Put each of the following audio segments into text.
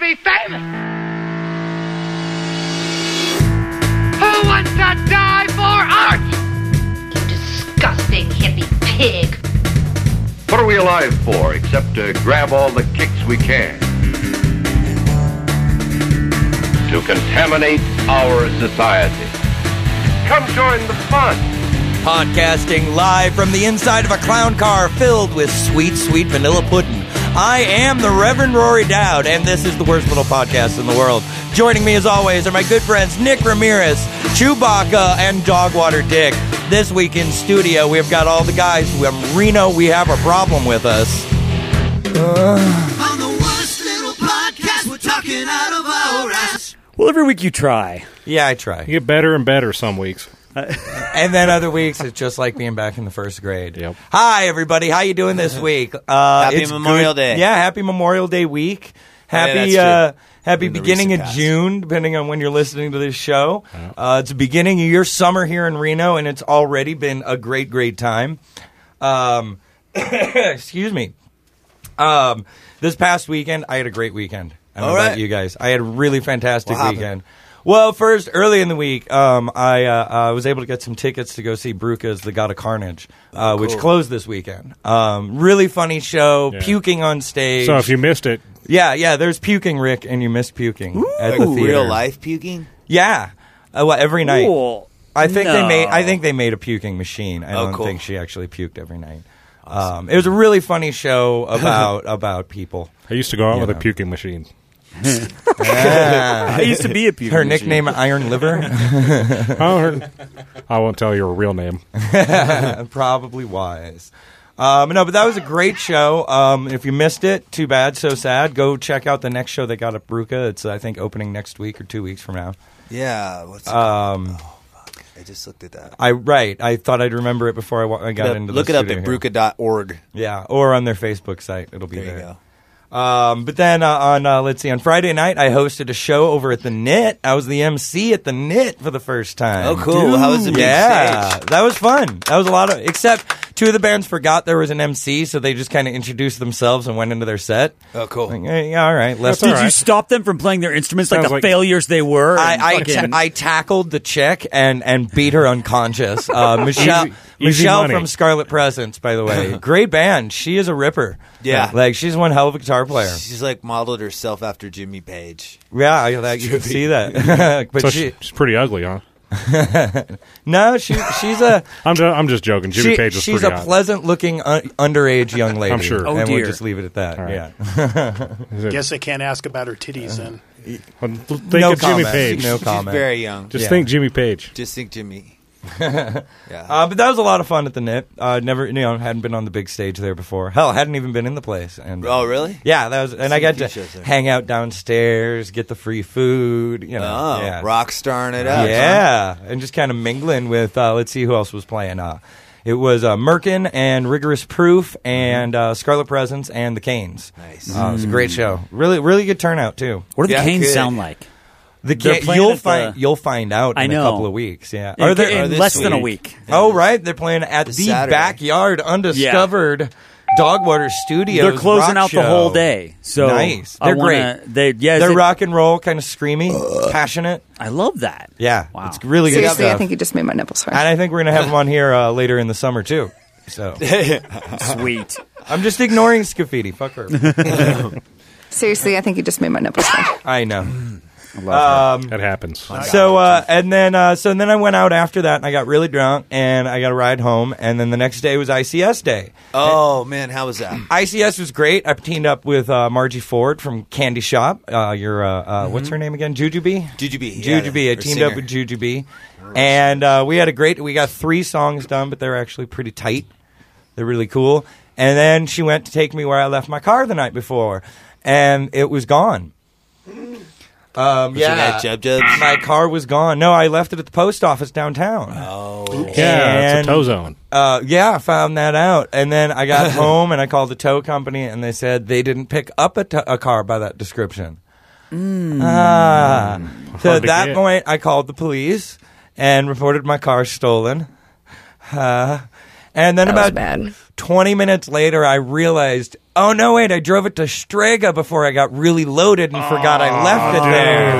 be famous? Who wants to die for art? You disgusting hippie pig. What are we alive for except to grab all the kicks we can? To contaminate our society. Come join the fun. Podcasting live from the inside of a clown car filled with sweet, sweet vanilla pudding. I am the Reverend Rory Dowd, and this is the worst little podcast in the world. Joining me, as always, are my good friends Nick Ramirez, Chewbacca, and Dogwater Dick. This week in studio, we've got all the guys from Reno. We have a problem with us. On the worst little podcast, we're talking out of our ass. Well, every week you try. Yeah, I try. You get better and better some weeks. And then other weeks, it's just like being back in the first grade. Yep. Hi, everybody. How you doing this week? Happy It's Memorial good. Day. Yeah, happy Memorial Day week. Happy that's true. happy In the beginning of recent past. June, depending on when you're listening to this show. It's the beginning of your summer here in Reno, and it's already been a great, great time. Excuse me. This past weekend, I had a great weekend. I don't know about you guys. I had a really fantastic weekend. Well, first, early in the week, I was able to get some tickets to go see Bruca's The God of Carnage, which closed this weekend. Really funny show, puking on stage. So if you missed it, there's puking, Rick, and you missed puking at the theater. Real life puking? Yeah, every night. Cool. I think No. they made a puking machine. I don't cool. think she actually puked every night. It was a really funny show about people. I used to go out with a know. puking machine. I used to be a puke Her machine. nickname, Iron Liver. I won't tell you her real name. Probably wise. No, but that was a great show. If you missed it, too bad, so sad. Go check out the next show they got at Bruca. It's, I think, opening next week or 2 weeks from now. Yeah. What's it called? Oh, fuck. I just looked at that. I thought I'd remember it before I got into the Look it up studio at here. bruca.org. Yeah, or on their Facebook site. It'll be There you there. go. But then on Friday night, I hosted a show over at the Knit. I was the MC at the Knit for the first time. Oh, cool. How was the big stage? That was fun. That was a lot of, except two of the bands forgot there was an MC, so they just kind of introduced themselves and went into their set. Oh, cool. Like, yeah, all right. Let's. Did all you right. stop them from playing their instruments like Sounds the like- failures they were? and I tackled the chick and beat her unconscious. Michelle Easy Michelle money. from Scarlet Presence, by the way, great band. She is a ripper. Yeah. like she's one hell of a guitar player. She's like modeled herself after Jimmy Page. Yeah, you can see that. But So she, she's pretty ugly, huh? no, she's a I'm just joking. Jimmy Page was she's pretty a hot. pleasant-looking underage young lady. I'm sure. Oh, and we'll dear. just leave it at that. All right. Yeah. Guess I can't ask about her titties then. Think No of Jimmy comment. Page. No She's comment. very young. Just Yeah. think Jimmy Page. Just think Jimmy. But that was a lot of fun at the Knit. Never, hadn't been on the big stage there before. Hell, hadn't even been in the place. And Oh, really? yeah, that was, and I Seen got a few to shows there. hang out downstairs, get the free food. Oh, yeah. rock starring it up. Yeah, and just kind of mingling with. Let's see who else was playing. It was Merkin and Rigorous Proof and Scarlet Presence and the Canes. Nice. It was a great show. Really, really good turnout too. What do the Yeah, Canes good. sound like? The playing you'll at find the- you'll find out in I a know. couple of weeks. Yeah, In, are there? in this less than a week. week. Oh, right. They're playing at the Saturday. backyard, undiscovered Dogwater Studios. They're closing rock out the show. whole day. So Nice. I They're wanna- great. They're rock and roll, kind of screamy, passionate. I love that. Yeah, Wow. it's really good Seriously, stuff. I think you just made my nipples hard. And I think we're going to have them on here later in the summer, too. So Sweet. I'm just ignoring Scafidi. Fuck her. Seriously, I think you just made my nipples hard. I know. That happens. So and then I went out after that and I got really drunk and I got a ride home and then the next day was ICS day. Oh, man. How was that? ICS was great. I teamed up with Margie Ford from Candy Shop. What's her name again? Jujubee? Jujubee. Yeah, Jujubee. I her teamed up singer. with Jujubee. And we got 3 songs done, but they were actually pretty tight. They're really cool. And then she went to take me where I left my car the night before. And it was gone. at Jub Jub's? My car was gone. No, I left it at the post office downtown. Oh. Yeah, it's a And- tow zone. Yeah, I found that out. And then I got home and I called the tow company and they said they didn't pick up a car by that description. So at Hard to that get. point, I called the police and reported my car stolen. And then That was about bad. 20 minutes later, I realized, oh, no, wait, I drove it to Strega before I got really loaded and forgot I left it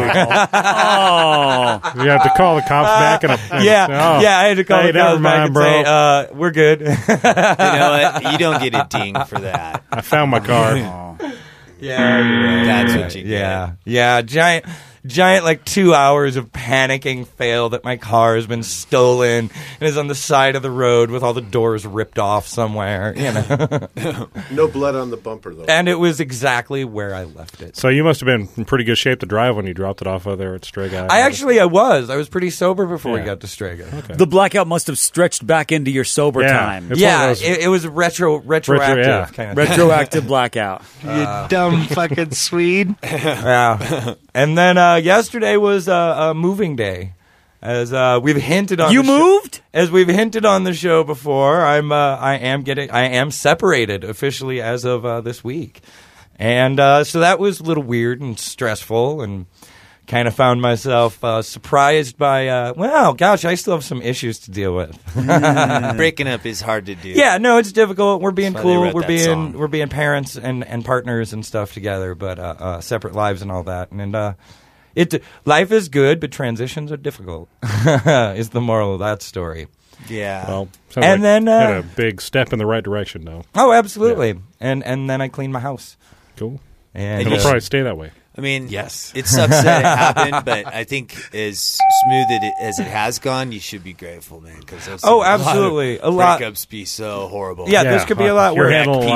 there. You have to call the cops back and Yeah, I had to call hey, the cops never back mind, and bro. say, we're good. You know what? You don't get a ding for that. I found my car. Yeah, you're right. That's what you get. Yeah, giant like 2 hours of panicking fail that my car has been stolen and is on the side of the road with all the doors ripped off somewhere, you know. No blood on the bumper, though. And it was exactly where I left it. So you must have been in pretty good shape to drive when you dropped it off there at Strega. I was pretty sober before we got to Strega. Okay. The blackout must have stretched back into your sober time. It's Yeah, one of those- it was retroactive kind of thing. Retroactive blackout. You dumb fucking Swede. Yeah. And then yesterday was a moving day. As we've hinted on, You moved? As we've hinted on the show before, I am separated officially as of this week, and so that was a little weird and stressful, and kind of found myself surprised by. Well, gosh, I still have some issues to deal with. Breaking up is hard to do. Yeah, no, it's difficult. We're being That's why they cool. wrote that song. We're being parents and partners and stuff together, but separate lives and all that. And life is good, but transitions are difficult. Is the moral of that story? Yeah. Well, And and then, then had a big step in the right direction, though. Oh, absolutely. Yeah. And then I cleaned my house. Cool. And It'll probably stay that way. I mean, yes, it sucks that it happened, but I think as smooth as it has gone, you should be grateful, man. Because absolutely, a lot breakups be so horrible. Yeah, this could be a lot worse.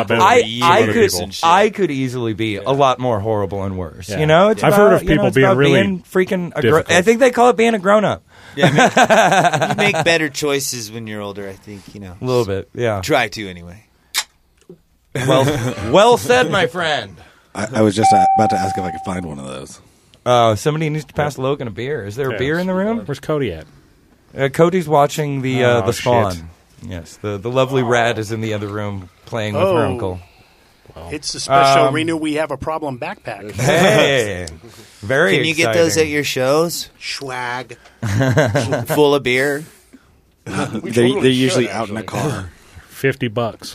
I could easily be a lot more horrible and worse. Yeah. You know, it's I've heard of people being really freaking. difficult. I think they call it being a grown up. Yeah, you make better choices when you're older. I think a little bit. Yeah, try to anyway. Well said, my friend. I was just about to ask if I could find one of those. Somebody needs to pass Logan a beer. Is there a beer in the room? Where's Cody at? Cody's watching the Spawn. Shit. Yes, the lovely rat is in the other room playing with her uncle. It's the special Renew We Have a Problem backpack. Hey, very Can you get those at your shows? Swag. Full of beer? They're usually out in a car. $50.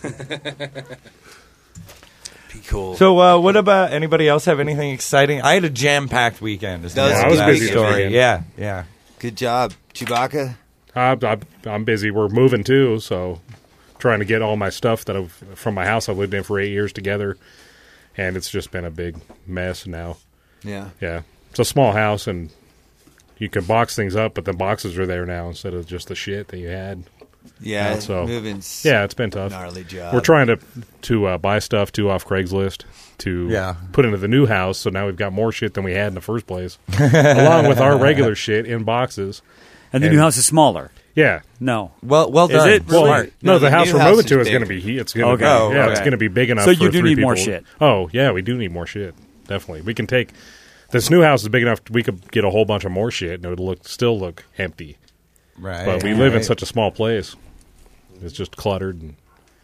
Cool. So, what about anybody else have anything exciting? I had a jam-packed weekend. I was busy story. this Yeah. Good job, Chewbacca. I'm busy. We're moving too, so trying to get all my stuff that from my house I've lived in for 8 years together, and it's just been a big mess now. Yeah. It's a small house, and you can box things up, but the boxes are there now instead of just the shit that you had. Yeah, so moving's it's been tough. Gnarly job. We're trying to buy stuff too off Craigslist to put into the new house, so now we've got more shit than we had in the first place, along with our regular shit in boxes. And the new house is smaller. Yeah. No. Well done. Is it? Smart. No, the house new we're house moving is to is big. going to be. It's going to Okay. be. It's going to be big enough. So for you do 3 need more people. shit. Oh yeah, we do need more shit. Definitely, we can take. This new house is big enough. We could get a whole bunch of more shit, and it would still look empty. Right. But we live in such a small place. It's just cluttered, and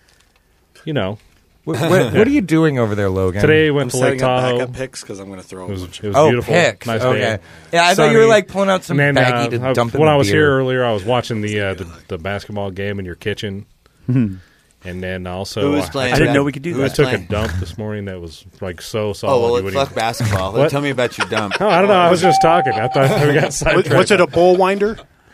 What are you doing over there, Logan? Today went to setting Lake up Tahoe. backup picks because I'm going to throw It was them. beautiful. Pics. Nice Okay. day. Yeah, I thought you were Sunny. like pulling out some And then, baggie to dump in when the I was beer. here earlier, I was watching the basketball game in your kitchen, and then also Who was playing? I didn't know we could do Who I was took playing? a dump this morning that was like so solid. Oh, well, you fuck wouldn't even- basketball. What? Tell me about your dump. No, I don't know. I was just talking. I thought we got sidetracked. Was it a bull winder?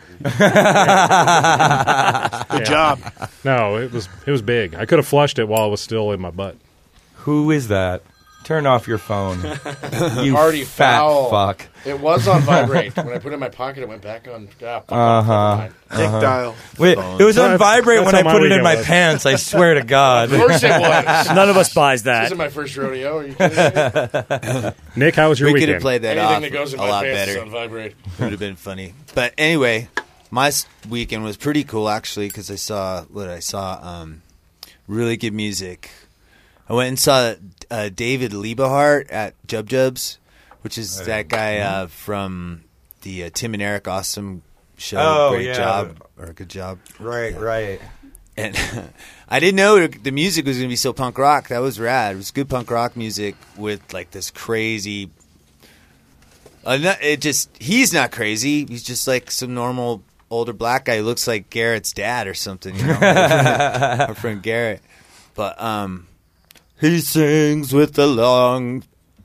Good job. No, it was big. I could have flushed it while it was still in my butt. Who is that? Turn off your phone. You Party fat foul. fuck. It was on vibrate. When I put it in my pocket, it went back on. Dick dial. Wait, it was on vibrate That's when how I my put it in weekend my was. pants. I swear to God. Of course it was. None of us buys This that. isn't my first rodeo. Are you kidding me? Nick, how was your We could have weekend? played that Anything off that goes in a my lot pants is better. on vibrate. Would have been funny. But anyway, my weekend was pretty cool actually because I saw really good music. I went and saw David Liebehart at Jub Jub's, which is that guy from the Tim and Eric Awesome show. Oh, Great yeah. job or good job. Right. And I didn't know the music was going to be so punk rock. That was rad. It was good punk rock music with like this crazy. He's not crazy. He's just like some normal older black guy who looks like Garrett's dad or something. Our friend Garrett, but he sings with the long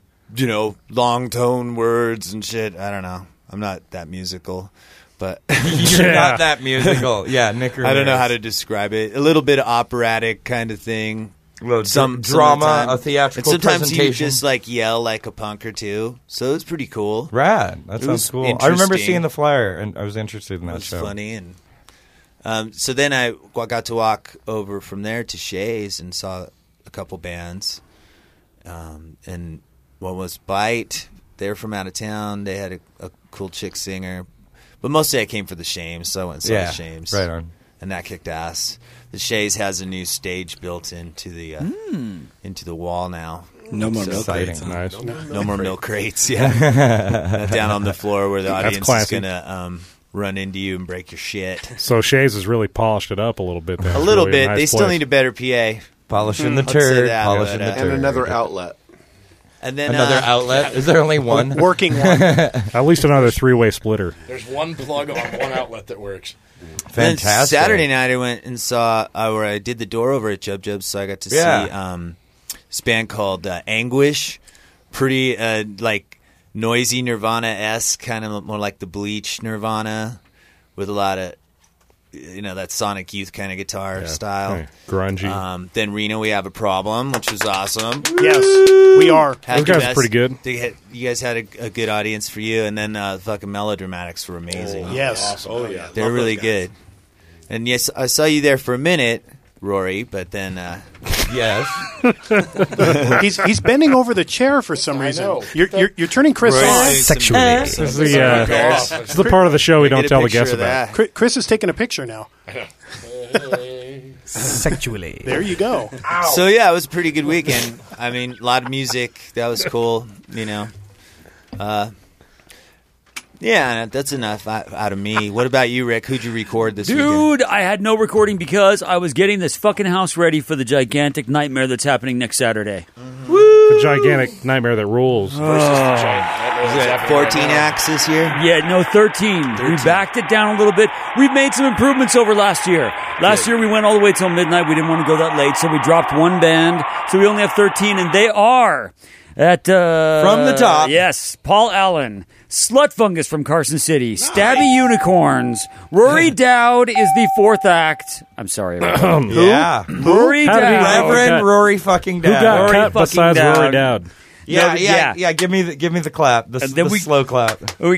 tone words and shit. I don't know. I'm not that musical, but you're not that musical. Yeah, Nick Ramirez. I don't know how to describe it. A little bit of operatic kind of thing. Some drama, a theatrical and sometimes presentation. you just like yell like a punk or two. So it was pretty cool. Rad. That sounds cool. I remember seeing the flyer, and I was interested in that show. It was funny. And so then I got to walk over from there to Shay's and saw a couple bands. And one was Bite. They were from out of town. They had a cool chick singer. But mostly I came for the Shames, so I went and saw the Shames. Right on. And that kicked ass. The Shays has a new stage built into the wall now. No more milk crates. Nice. No more milk crates, yeah. Down on the floor where the audience is going to run into you and break your shit. So Shays has really polished it up a little bit then. A little really bit. Nice They still need a better PA. Polishing the turd. Polishing the turd. And another outlet. And then another outlet? Is there only one? Working one. At least another 3-way splitter. There's one plug on one outlet that works. Fantastic. Then Saturday night I went and saw where I did the door over at Jub Jub's, so I got to see this band called Anguish. Pretty like noisy Nirvana-esque, kind of more like the Bleach Nirvana, with a lot of that Sonic Youth kind of guitar style. Hey, grungy. Then Reno, We Have a Problem, which was awesome. Yes, we are. Those guys are pretty good. You guys had a good audience for you, and then fucking Melodramatics were amazing. Yes. Awesome. Oh, yeah. They're really good. And yes, I saw you there for a minute, Rory, but then... yes. He's bending over the chair for some reason. know. You're turning Chris on. Sexually. This is the part of the show we don't tell the guests about. Chris is taking a picture now. Sexually. There you go. So yeah, it was a pretty good weekend. I mean, a lot of music. That was cool. Yeah, that's enough out of me. What about you, Rick? Who'd you record this weekend? Dude, I had no recording because I was getting this fucking house ready for the gigantic nightmare that's happening next Saturday. The gigantic nightmare that rules. Is it 14 acts this year? Yeah, no, 13. We backed it down a little bit. We've made some improvements over last year. Last year we went all the way till midnight. We didn't want to go that late, so we dropped one band. So we only have 13, and they are at... from the top. Yes, Paul Allen. Slut Fungus from Carson City. Stabby Unicorns. Rory Dowd is the fourth act. I'm sorry. Yeah. Rory Dowd. Reverend Rory fucking Dowd. Who got Rory cut besides Dowd. Rory Dowd? Yeah. Give me the clap. The slow clap.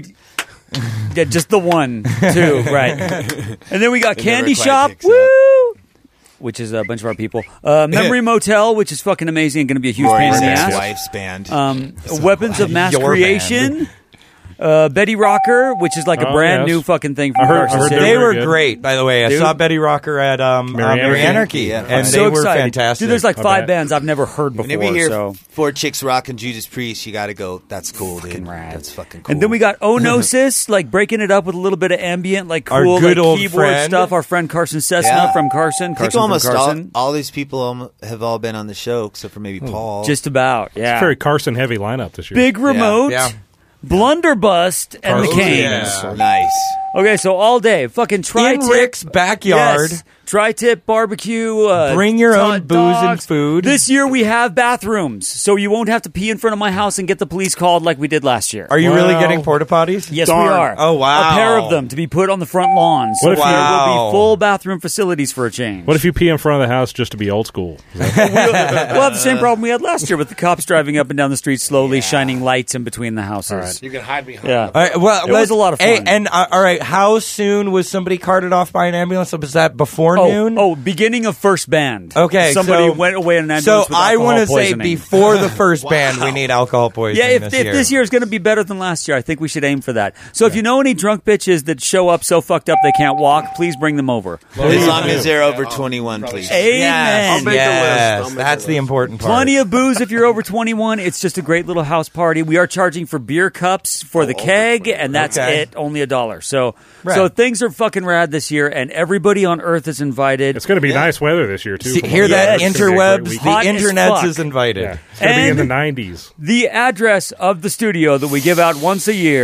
Yeah, just the one, too, right. And then we got Candy Shop, woo! Which is a bunch of our people. Memory Motel, which is fucking amazing and going to be a huge pain in the ass. Wife's band. Weapons of Mass Creation. Betty Rocker, which is like a brand new fucking thing from Carson City. They were great, by the way. I saw Betty Rocker at Merry Anarchy, and they were fantastic. Dude, there's like 5 bands I've never heard before. Whenever you hear so. 4 Chicks Rockin' Judas Priest, you got to go, that's cool, dude. That's fucking cool. And then we got Onosis, like breaking it up with a little bit of ambient, like cool our good like old keyboard friend. stuff. Our friend Carson Cessna from Carson. I think Carson almost from Carson. all these people have all been on the show, except for maybe Paul. Just about, yeah. It's a very Carson heavy lineup this year. Big Remote. Yeah. Blunderbust and the Canes. Yeah. Nice. Okay, so all day, fucking tri-tip. In Rick's backyard. Yes. Tri-tip barbecue. Bring your own hot booze and dogs. food. This year we have bathrooms, so you won't have to pee in front of my house and get the police called like we did last year. Are you really getting porta potties? Yes, Darn. we are. Oh, wow. A pair of them to be put on the front lawn. So What if there will Wow. be full bathroom facilities for a change. What if you pee in front of the house just to be old school? We'll have the same problem we had last year with the cops driving up and down the street slowly, shining lights in between the houses. You can hide behind. Yeah. All right, well, It was a lot of fun. Hey, and all right, how soon was somebody carted off by an ambulance? Was that before noon? Oh, beginning of first band. Okay, somebody so- went away in an So ambulance with I alcohol want to say poisoning. before the first band, we need alcohol poisoning. Yeah, if this year is going to be better than last year, I think we should aim for that. So if you know any drunk bitches that show up so fucked up they can't walk, please bring them over. As long as they're over 21, please. Amen. Yes, yes, that's the important part. Plenty of booze if you're over 21. It's just a great little house party. We are charging for beer cups for the keg, and that's it. Only $1. So things are fucking rad this year, and everybody on Earth is invited. It's going to be nice weather this year, too. See, from hear what that, I heard. It's gonna be a great interwebs? week. The Hot as internet fuck. is invited. Yeah. It's going to be in And- the 90s. The address of the studio that we give out once a year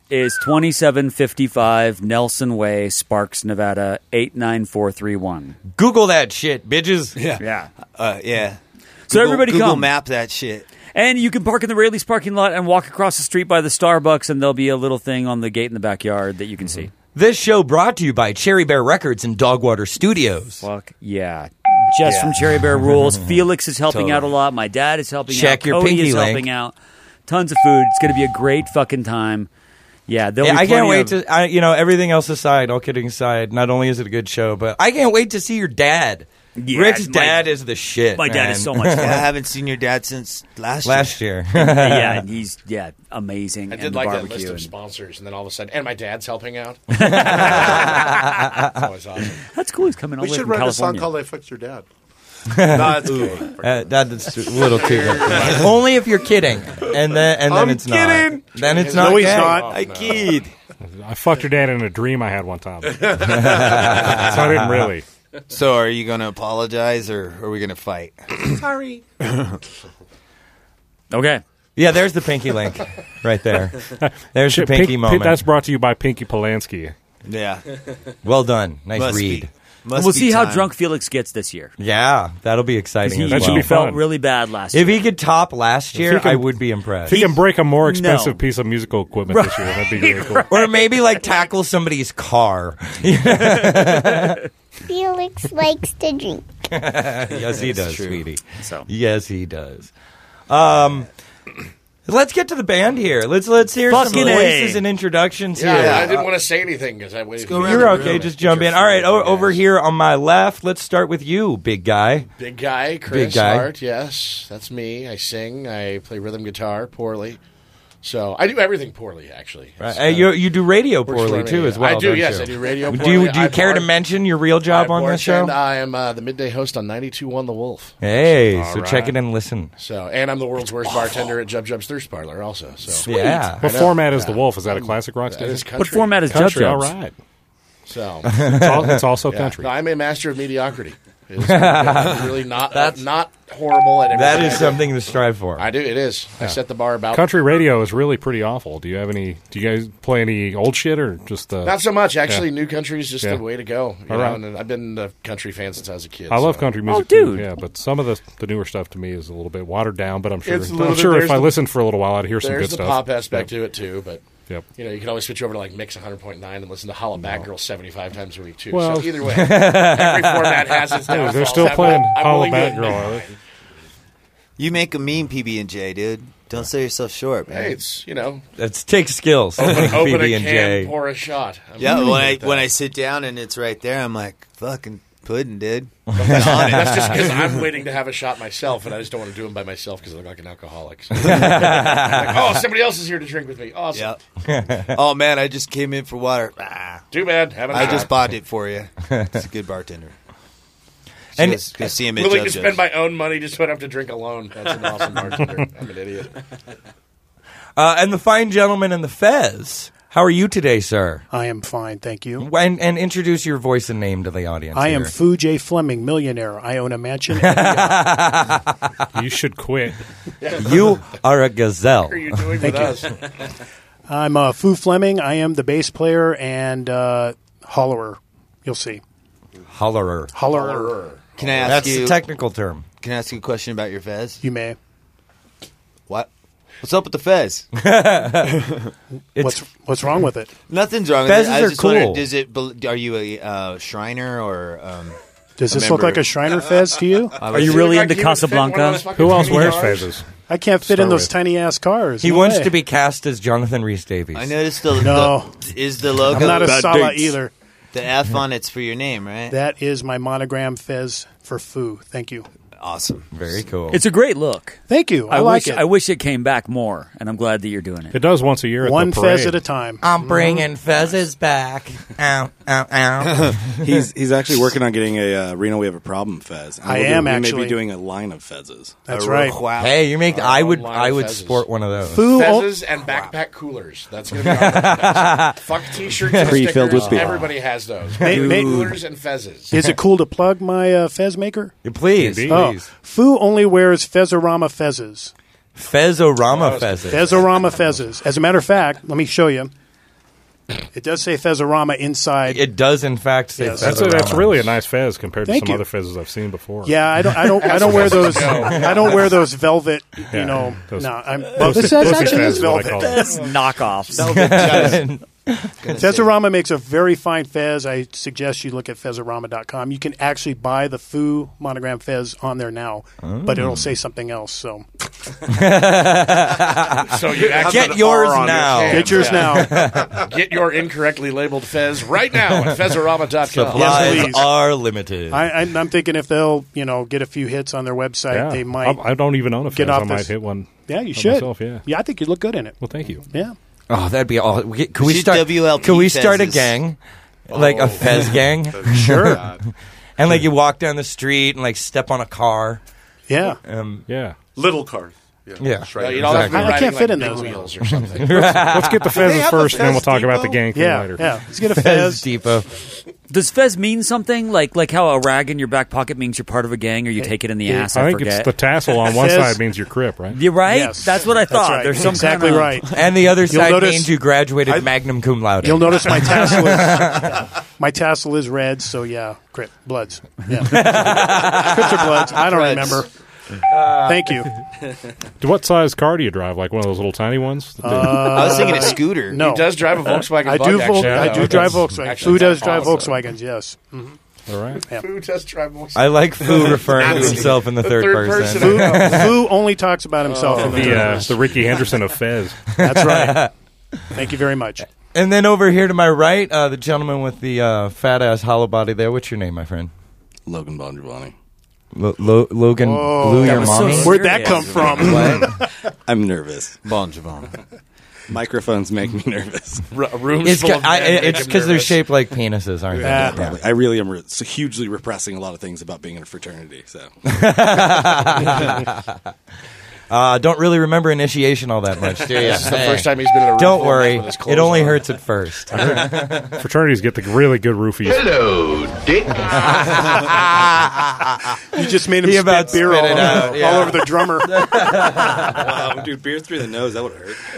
is 2755 Nelson Way, Sparks, Nevada 89431. Google that shit, bitches. Yeah. Yeah. So everybody Google come. Map that shit. And you can park in the Rayleigh's parking lot and walk across the street by the Starbucks, and there'll be a little thing on the gate in the backyard that you can see. This show brought to you by Cherry Bear Records and Dogwater Studios. Fuck yeah. Jess from Cherry Bear rules. Felix is helping out a lot. My dad is helping out. Check your Cody pinky is link. helping out. Tons of food. It's going to be a great fucking time. Yeah, there'll be I can't plenty wait to, everything else aside, all kidding aside, not only is it a good show, but I can't wait to see your dad. Yeah, Rick's dad is the shit. My dad man. is so much fun. I haven't seen your dad since last year. Yeah, and he's amazing. I and did the like that barbecue list of and- sponsors, and then all of a sudden, and my dad's helping out. That's always awesome. That's cool. He's coming all We the way should from write a song Oh, California. called "I Fucked Your Dad." No, that's kidding. That's a little too good. Only if you're kidding, and then I'm it's kidding. not. Then it's not. No, he's gay. not. I kid. I fucked your dad in a dream I had one time. So I didn't really. So are you going to apologize or are we going to fight? Sorry. Okay. Yeah, there's the pinky link right there. There's the pinky moment. That's brought to you by Pinky Polanski. Yeah. Well done. Nice Must read. be. Must We'll be see how time. drunk Felix gets this year. Yeah, that'll be exciting. He As That should well. be felt fun. really bad last year. If he could top last year, he can- I would be impressed. If he can break a more expensive No. piece of musical equipment this year, that'd be really cool. Or maybe like tackle somebody's car. Felix likes to drink. Yes, he does, true. sweetie. So. Yes, he does. Let's get to the band here. Let's hear some Fucking voices A. and introductions Yeah, here. I didn't want to say anything because I waited. go around You're the okay. room. Just jump in. All right, over here on my left. Let's start with you, big guy. Big guy, Chris Big guy. Hart. Yes, that's me. I sing. I play rhythm guitar poorly. So I do everything poorly, actually. Right. You do radio Works poorly for me. too, as well. I do. don't Yes, you? I do radio. Do poorly. you I care to bartend- mention your real job on this show? bartend. I am the midday host on 92.1 The Wolf. Hey, All so right. check it and listen. So, and I'm the world's worst bartender at Jub Jub's Thirst Parlor, also. So, Yeah. What format is The Wolf? Is that a classic rock that is station? country. What format is Jub Country, all Jub's? right. So, It's also yeah. country. No, I'm a master of mediocrity. It's really not horrible at everything. That I is do. something to strive for. I do. It is. I set the bar about. Country radio is really pretty awful. Do you guys play any old shit or just Not so much. Actually, new country is just Yeah. the way to go. You All know, right. and I've been a country fan since I was a kid. I love so. country music dude. too. Yeah, but some of the newer stuff to me is a little bit watered down. But I'm sure It's a little bit- if there's I the- listened for a little while, I'd hear some There's good the stuff. pop aspect Yep. to it too, but Yep. you can always switch over to like Mix 100.9 and listen to Holla Back Girl 75 times a week too. Well- so either way, every format has its downfalls. They're still playing I'm Holla willing to Back Girl. admit. Are they? You make a mean PB&J, dude. Don't sell yourself short, man. Hey, it's That takes skills. open a PB&J. can, pour a shot. I'm Yeah, really when good at I that. sit down and it's right there, I'm like, fucking pudding, dude. That's just because I'm waiting to have a shot myself, and I just don't want to do them by myself because I look like an alcoholic. So. Like, oh, somebody else is here to drink with me. Awesome. Yep. Oh man, I just came in for water. Too bad. Have a I shot. just bought it for you. It's a good bartender. And- Go see him at willing Jub to spend Jub's. my own money just so I don't have to drink alone. That's an awesome bartender. I'm an idiot. And the fine gentleman in the Fez. How are you today, sir? I am fine, thank you. And introduce your voice and name to the audience. I am here. Fu J. Fleming, millionaire. I own a mansion. You should quit. You are a gazelle. What are you doing Thank with you. us? I'm Fu Fleming. I am the bass player and hollerer. You'll see. Hollerer. Hollerer. Can I ask That's you? the technical term. Can I ask you a question about your Fez? You may. What? What's up with the Fez? What's wrong with it? Nothing's wrong with Fezes it. I are was just wondering, cool. Does it? Are you a Shriner or? Does a this look member- like a Shriner Fez to you? Are you really into Casablanca? Who else wears phases? I can't fit in Start those with. tiny ass cars. He No wants way. to be cast as Jonathan Rhys Davies. I noticed No. is the logo. I'm not a Bad Sala dates. either. The F on it's for your name, right? That is my monogram Fez for Fu. Thank you. Awesome. Very cool. It's a great look. Thank you. I like wish, it. I wish it came back more, and I'm glad that you're doing it. It does once a year at One the parade. Fez at a time. I'm bringing Fezes back. Ow, ow, ow. He's actually working on getting a Reno We Have a Problem Fez. And I we am may actually. be doing a line of Fezes. That's right. Wow. Hey, you make. I would. line I of would Fezes. sport one of those. Fu. Fezes and backpack coolers. That's going to be our merchandise. Fuck t-shirts and Pre-filled stickers. with beer. Everybody has those. May- Coolers and Fezes. Is it cool to plug my Fez maker? Please, Indeed. Oh, please. Fu only wears Fezorama Fezes. Fezorama Fezes. Fezorama Fezes. As a matter of fact, let me show you. It does say Fezarama inside. It does, in fact, say Yes. Fezarama. That's really a nice fez compared to Thank some you. other fezzes I've seen before. Yeah, I don't wear those. I don't wear those velvet. You know, those no. pussy- This pussy actually fez is is what I velvet. call it. That's knockoffs. Fezarama makes a very fine fez. I suggest you look at Fezarama.com. You can actually buy the Foo monogram fez on there now, but it'll say something else. So, So you actually Get yours now. get yours now. Get your incorrectly labeled fez right now at Fezarama.com. Supplies please. are limited. I'm thinking if they'll get a few hits on their website, Yeah. they might. I don't even own a fez. get off I might this- hit one. Yeah, you of should. myself, yeah. I think you look good in it. Well, thank you. Yeah. Oh, that'd be all. Can we We should start? WLP Can we start a fezzes. gang, like a fez gang? Sure. And like you walk down the street and like step on a car. Yeah. Yeah. Little cars. Yeah. No, you don't have to be I riding can't fit like in big those. wheels or something. Let's get the They fezzes have a first, and then we'll Fez talk about the Depot? gang thing Yeah. later. Yeah. Let's get a Fez fez. Depot. Does fez mean something? Like how a rag in your back pocket means you're part of a gang, or you take it in the ass? I I think forget. it's the tassel on one Fez- side means you're Crip, right? You're right. Yes. That's what I That's thought. right. There's some exactly kind of, right. And the other side notice- means you graduated magna cum laude. You'll notice my tassel is red, so yeah, Crip Bloods. Yeah. Crips or Bloods? I don't remember. Thank you. What size car do you drive? Like one of those little tiny ones? I was thinking a scooter. No. He does drive a Volkswagen I Bug, do. actually. I do drive Volkswagen. Actually, Who does that's drive awesome. Volkswagens? Yes. All right. Yeah. Who does drive Volkswagen? I like Foo referring to himself in the third person. Foo only talks about himself in the third person. The Ricky Henderson of Fez. That's right. Thank you very much. And then over here to my right, the gentleman with the fat ass hollow body there. What's your name, my friend? Logan Bon Giovanni. Logan blew your mommy? Where'd that come from? I'm nervous. Bon Giovanni. Microphones make me nervous. It's because they're shaped like penises, aren't they? Yeah. I really am hugely repressing a lot of things about being in a fraternity. So, don't really remember initiation all that much, do you? This is the first time he's been in a room Don't full worry, with his clothes it only on. hurts at first. Fraternities get the really good roofies. Hello, Dick. You just made him He spit about beer spit all, it out, yeah. all over the drummer. wow, dude, beer through the nose, that would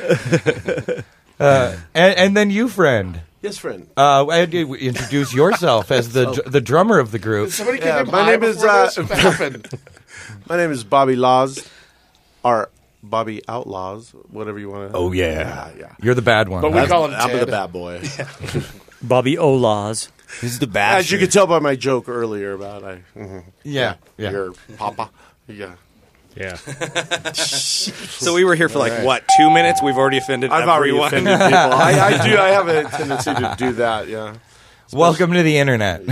hurt. And then you, friend. Yes, friend. Introduce yourself as the drummer of the group. Somebody Yeah, get him my high name is before this? What happened? My name is Bobby Laws, or Bobby Outlaws, whatever you want to. Oh, yeah. You're the bad one. But we call him I'm Ted. the bad boy. Bobby Olaz. Who's the bad? As you could tell by my joke earlier about Yeah. your papa. Yeah. Yeah. So we were here for like, what, 2 minutes? We've already offended I've already everyone. offended people. I have a tendency to do that, yeah. Welcome to the internet.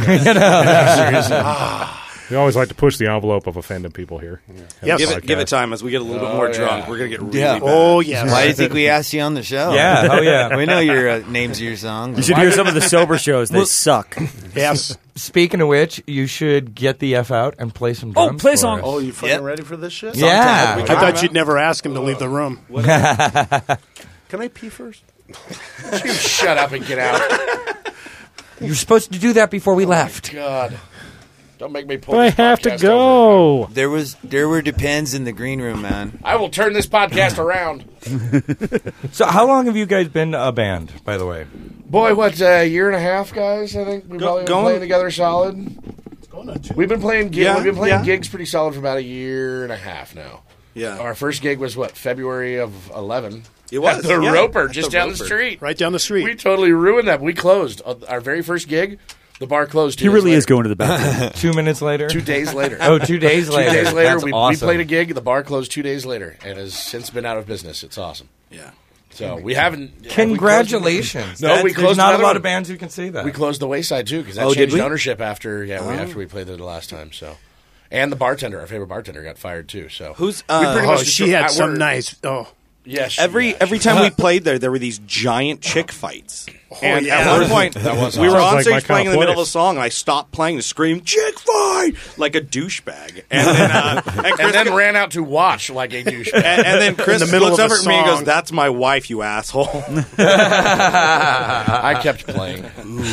We always like to push the envelope of offending people here. Yes. Give it time. As we get a little bit more drunk, we're going to get really bad. Oh, yes. Why do you think we asked you on the show? Yeah, oh, yeah. We know your names of your songs. You should hear some of the sober shows. They suck. Yes. Speaking of which, you should get the F out and play some drums. play for song. us. Oh, you fucking ready for this shit? Yeah. I thought you'd never ask him to leave the room. Can I pee first? You shut up and get out. You're supposed to do that before we left. God. Don't make me pull But I this have to podcast go. There were depends in the green room, man. I will turn this podcast around. So how long have you guys been a band, by the way? Boy, what, a year and a half, guys? I think we've probably been going- playing together solid. We've been playing Yeah. gigs pretty solid for about a year and a half now. Yeah. Our first gig was, what, February of 11? It was, At the yeah. Roper, At just the down the Roper. street. Right down the street. We totally ruined that. We closed. Our very first gig, the bar closed 2 He days really later. is going to the bathroom. 2 minutes later? 2 days later. Oh, 2 days 2 later. days later, That's we awesome. played a gig. The bar closed 2 days later and has since been out of business. It's awesome. Yeah. So we haven't. Congratulations. No, we There's closed not a another lot one. of bands who can say that. We closed the Wayside too because that Oh, did changed we? ownership after after we played there the last time. So, and the bartender, our favorite bartender, got fired too. So Who's we pretty much just she had at some work- nice. Oh, Yes, Every time we played there were these giant chick fights. And yeah. at one point, That was we were awesome. on Sounds like my stage playing in kind the of middle of a place. song, and I stopped playing to scream, chick fight! Like a douchebag. And then, Chris, and then ran out to watch like a douchebag. and then Chris In the middle looks of a over at me and song. goes, that's my wife, you asshole. I kept playing.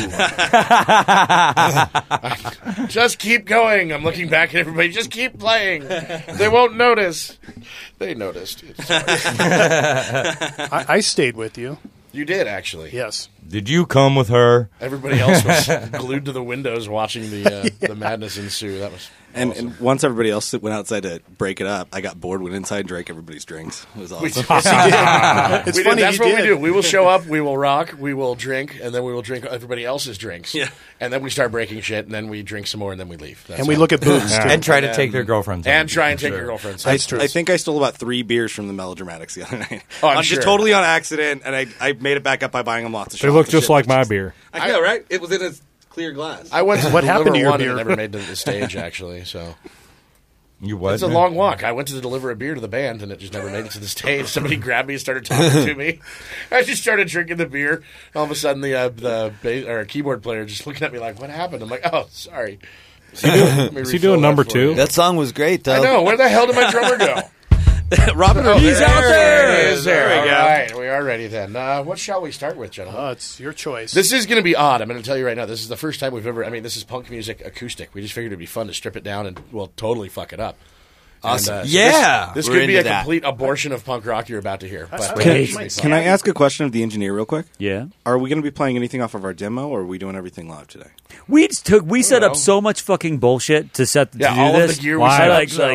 Just keep going. I'm looking back at everybody. Just keep playing. They won't notice. They noticed. I stayed with you. You did, actually. Yes. Did you come with her? Everybody else was glued to the windows watching the madness ensue. That was awesome. And once everybody else went outside to break it up, I got bored, went inside and drank everybody's drinks. It was awesome. It's funny. That's what we do. We will show up, we will rock, we will drink, and then we will drink everybody else's drinks. Yeah. And then we start breaking shit, and then we drink some more, and then we leave. That's And we how- look at boobs, too. And try to take their girlfriends. And try and take your girlfriends. I think I stole about 3 beers from the Melodramatics the other night. Oh, I'm just sure. totally on accident, and I made it back up by buying them lots of shots. It looked of just shit, like which my is- beer. I know, right? It was in a clear glass. I went to What happened to your one beer? and never made it to the stage, actually, so... You what? It's a long walk. I went to deliver a beer to the band, and it just never made it to the stage. Somebody grabbed me and started talking to me. I just started drinking the beer. All of a sudden, the bass, or keyboard player just looking at me like, "What happened?" I'm like, "Oh, sorry." Is he doing number 2? That song was great, though. I know. Where the hell did my drummer go? Robin, he's out there. He is there. There we go. All right, we are ready then. What shall we start with, gentlemen? It's your choice. This is going to be odd. I'm going to tell you right now. This is the first time we've ever. I mean, this is punk music acoustic. We just figured it'd be fun to strip it down and we'll totally fuck it up. Awesome. And, Yeah. This We're could be a into that. complete abortion of punk rock you're about to hear. But Can I ask a question of the engineer real quick? Yeah. Are we going to be playing anything off of our demo, or are we doing everything live today? We set up so much fucking bullshit to set to Yeah, do all of this. the gear we set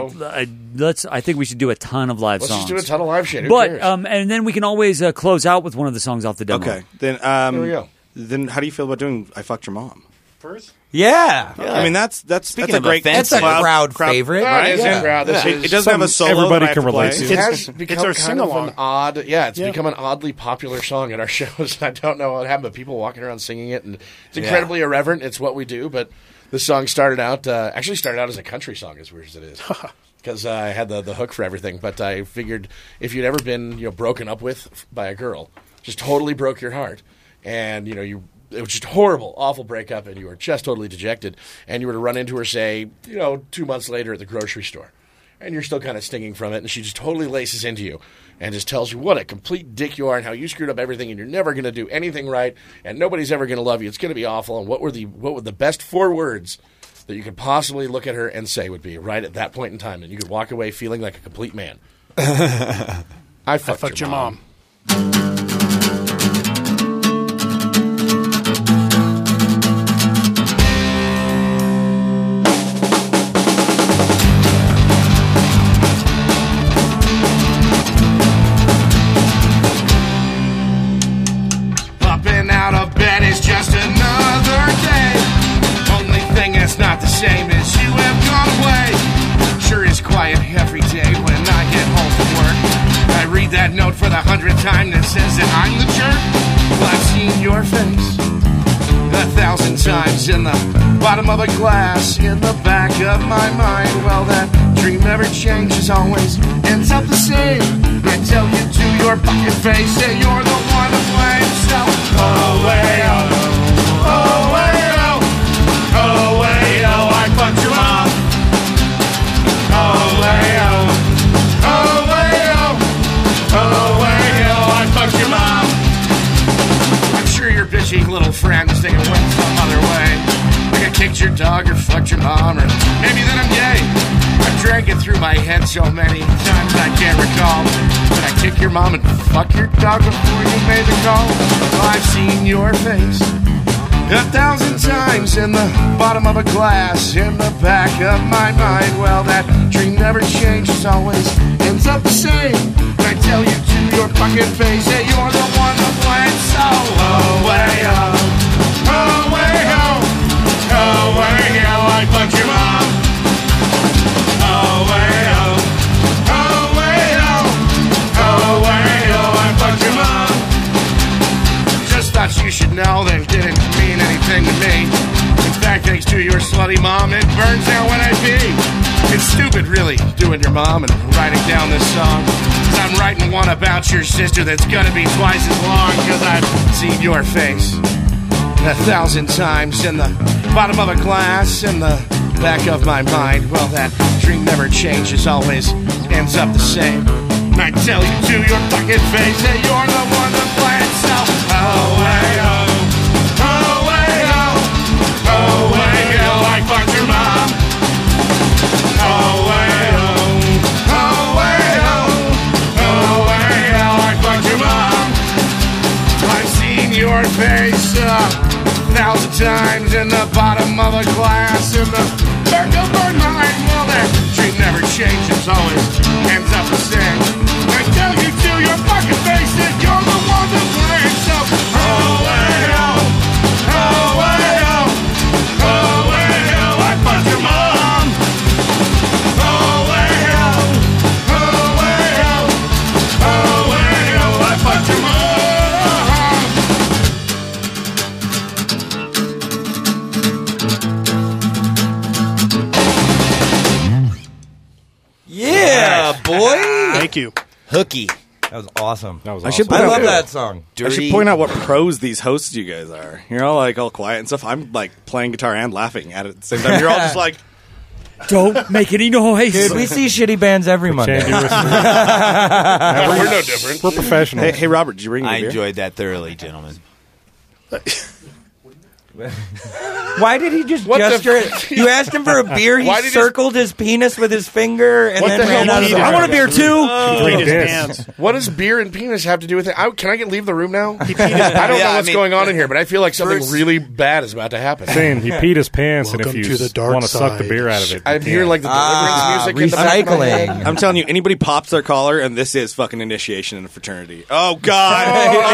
up, I think we should do a ton of live Let's songs. just do a ton of live shit. Who But cares? and then we can always close out with one of the songs off the demo. Okay, then There we go. Then how do you feel about doing "I Fucked Your Mom"? First? Yeah. I mean, that's Speaking a of great. offensive- That's a crowd favorite. That is a crowd. This It is doesn't have a solo. everybody that I have can to relate play. to. It has It's become our kind of sing-along. an odd, it's Yeah. become an oddly popular song at our shows. I don't know what happened, but people walking around singing it, and it's incredibly irreverent. It's what we do, but the song started out as a country song, as weird as it is. Because I had the hook for everything, but I figured if you'd ever been broken up with by a girl, just totally broke your heart, and it was just horrible, awful breakup, and you were just totally dejected, and you were to run into her, say, 2 months later at the grocery store, and you're still kind of stinging from it, and she just totally laces into you and just tells you what a complete dick you are and how you screwed up everything and you're never going to do anything right and nobody's ever going to love you. It's going to be awful. And what would the best 4 words that you could possibly look at her and say would be right at that point in time, and you could walk away feeling like a complete man. I fucked your mom. Popping out of bed is just another day. Only thing that's not the same is you have gone away. Sure is quiet every day when I get home from work. I read that note for the 100th time that says that I'm the jerk. Well, I've seen your face 1,000 times in the bottom of a glass in the back of my mind. Well, that dream never changes, always ends up the same. I tell you to your fucking face that you're the one to blame. So, oh, way, oh, oh, way, oh, oh, way, oh, I fucked your mom. Oh, way, oh, oh, way, oh, oh, way, oh, I fucked your mom. I'm sure your bitchy little friend is thinking went some other way. Like I kicked your dog or fucked your mom, or maybe that I'm gay. I've drank it through my head so many times I can't recall. Did I kick your mom and fuck your dog before you made the call? Well, I've seen your face 1,000 times in the bottom of a glass in the back of my mind. Well, that dream never changes, always ends up the same. I tell you to your fucking face that you're the one to blame. So, oh, way, oh, oh, way, oh, oh, way, oh, I fucked your mom. Oh, way, oh, oh, way, oh, oh, way, oh, I fucked your mom. Just thought you should know that it didn't mean anything to me. In fact, thanks to your slutty mom, it burns out when I pee. It's stupid, really, doing your mom and writing down this song. 'Cause I'm writing one about your sister that's gonna be twice as long. 'Cause I've seen your face 1,000 times in the bottom of a glass in the back of my mind. Well, that dream never changes, always ends up the same. I tell you to your fucking face that you're the one to blame. So, oh, way, oh, oh, way, oh, oh, way, oh, I fucked your mom. Oh, way, oh, oh, way, oh, oh, way, oh, I fucked your mom. 1,000 times in the bottom of a glass in the back of my mind. Well, that dream never changes, always ends up the same. I tell you to your fucking face that you're the one to blame. So, oh, well, oh, well, oh, well, I fucked your mom. Oh, well, oh, well, oh, well, I fucked your mom. Yeah, boy. Thank you. Hooky. That was awesome. That was I awesome. should point I out- love that song. I should point out what pros these hosts you guys are. You're all like all quiet and stuff. I'm like playing guitar and laughing at it at the same time. You're all just like, Don't make any noise. Dude, we see shitty bands every Monday. We're no different. We're professionals. hey, Robert, did you bring me I a beer? enjoyed that thoroughly, gentlemen. Why did he just What the gesture? f- You asked him for a beer. He Why did he- circled his penis with his finger and What then the hell ran out of did the he do? I want a beer too. He peed his Yes. pants. What does beer and penis have to do with it? Can I leave the room now? He peed his I don't Yeah, know I what's mean, going on in here, but I feel like something first- really bad is about to happen. Saying he peed his pants, and if Welcome you to the dark want to suck the side. beer out of it, I'm hearing like the deliverance music in the back of my head. recycling. I'm telling you, anybody pops their collar, and this is fucking initiation in a fraternity. Oh, God.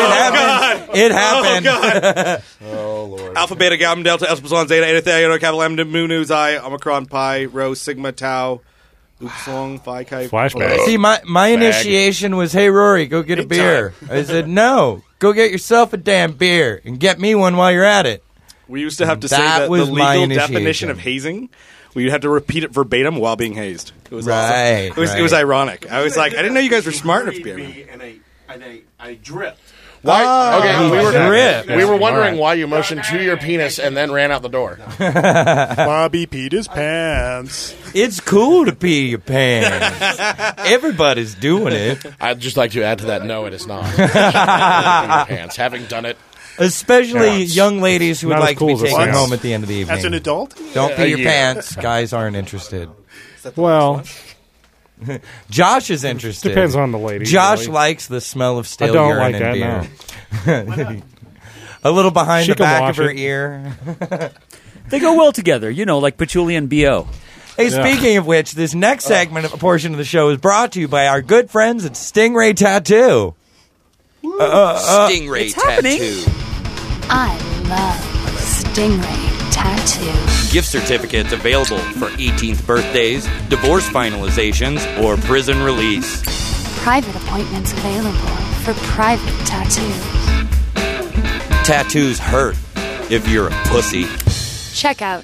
It happened. Oh, Lord. Alpha, Beta, Gamma, Delta, Epsilon, Zeta, Eta, Theta, Iota, Kappa, Lambda, Mu, Nu, Xi, Omicron, Pi, Rho, Sigma, Tau, Upsilon, Phi, Chi. flashback. See, my initiation was, hey, Rory, go get a beer. I said, no, go get yourself a damn beer and get me one while you're at it. We used to have to say That that the was my legal initiation. definition of hazing. We had to repeat it verbatim while being hazed. It was Right, awesome. It was ironic. I was like, I didn't know you guys were smart enough to be able to. And I dripped. Why? Okay, Drip. we were wondering why you motioned to your penis and then ran out the door. Bobby peed his pants. It's cool to pee your pants. Everybody's doing it. I'd just like to add to that, no, it is not. Your pants. Having done it, Especially Yeah. young ladies who would Not as like cool to as be it taken sounds. home at the end of the evening. As an adult? Don't pee your Yeah. pants. Guys aren't interested. Well, Josh is interested. depends on the lady. Josh really. likes the smell of stale I don't urine like and that, beer. A little behind She the can back wash of her it. ear. They go well together, like patchouli and BO. Hey, Yeah. speaking of which, this next segment of a portion of the show is brought to you by our good friends at Stingray Tattoo. Stingray happening. Tattoo. I love Stingray Tattoo. Gift certificates available for 18th birthdays, divorce finalizations, or prison release. Private appointments available for private tattoos. Tattoos hurt if you're a pussy. Check out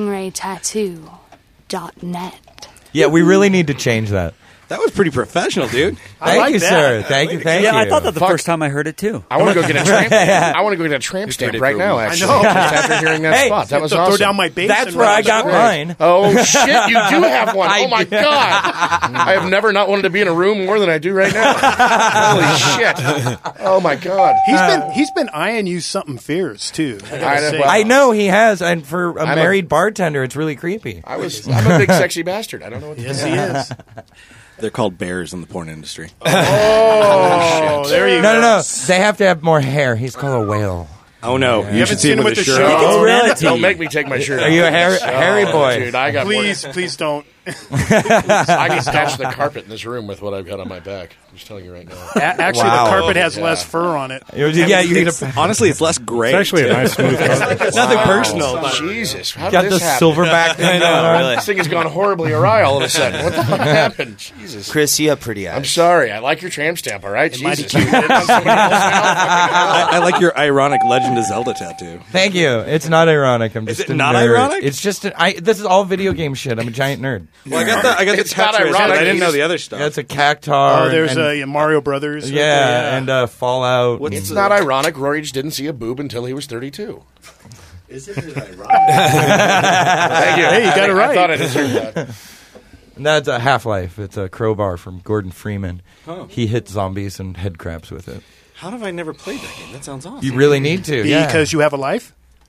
stingraytattoo.net. Yeah, we really need to change that. That was pretty professional, dude. Thank you, sir. Thank you. Yeah, I thought that the first time I heard it too. I want to go get a tramp. I want to go get a tramp stamp right now. Actually, I know. just after hearing that Hey, spot, that was Throw awesome. down my bass. That's and where I run got away. mine. Oh shit! You do have one. I Oh my do. god! I have never not wanted to be in a room more than I do right now. Holy shit! Oh my god! He's been eyeing you something fierce too. I I gotta know, say. well, I know he has, and for a I'm a- married bartender, it's really creepy. I'm a big sexy bastard. I don't know what to Yes, do. he is. They're called bears in the porn industry. Oh, there you go. No. They have to have more hair. He's called a whale. Oh, no. You haven't should see seen him him with with his the shirt shirt? off. Oh, Reality. don't make me take my shirt off. Are you a hairy boy? Dude, I got Please don't. I can patch the carpet in this room with what I've got on my back. I'm just telling you right now. Actually, Wow. the carpet has Yeah. less fur on it. Yeah, you need to Honestly, it's less gray. It's actually a nice smooth carpet. Nothing personal. Oh, Jesus, how got did the this happen? silverback thing going on. Really. This thing has gone horribly awry all of a sudden. What the fuck happened? Jesus. Chris, you have pretty eyes. I'm sorry. I like your tramp stamp, all right? mighty Jesus. You did it on somebody else now? I like your ironic Legend of Zelda tattoo. Thank you. It's not ironic. I'm just it a not nerd. ironic? It's just this is all video game shit. I'm a giant nerd. Well, I got the It's not tattoo. ironic. I didn't know the other stuff. Yeah, it's a cactar. Oh, there's and, Mario Brothers. right yeah, there, and Fallout. It's not ironic. Rory just didn't see a boob until he was 32. Isn't it ironic? Thank you. Hey, you got it right. I thought I deserved that. And that's a Half-Life. It's a crowbar from Gordon Freeman. He hits zombies and head crabs with it. How have I never played that game? That sounds awesome. You really need to. Yeah. Because you have a life.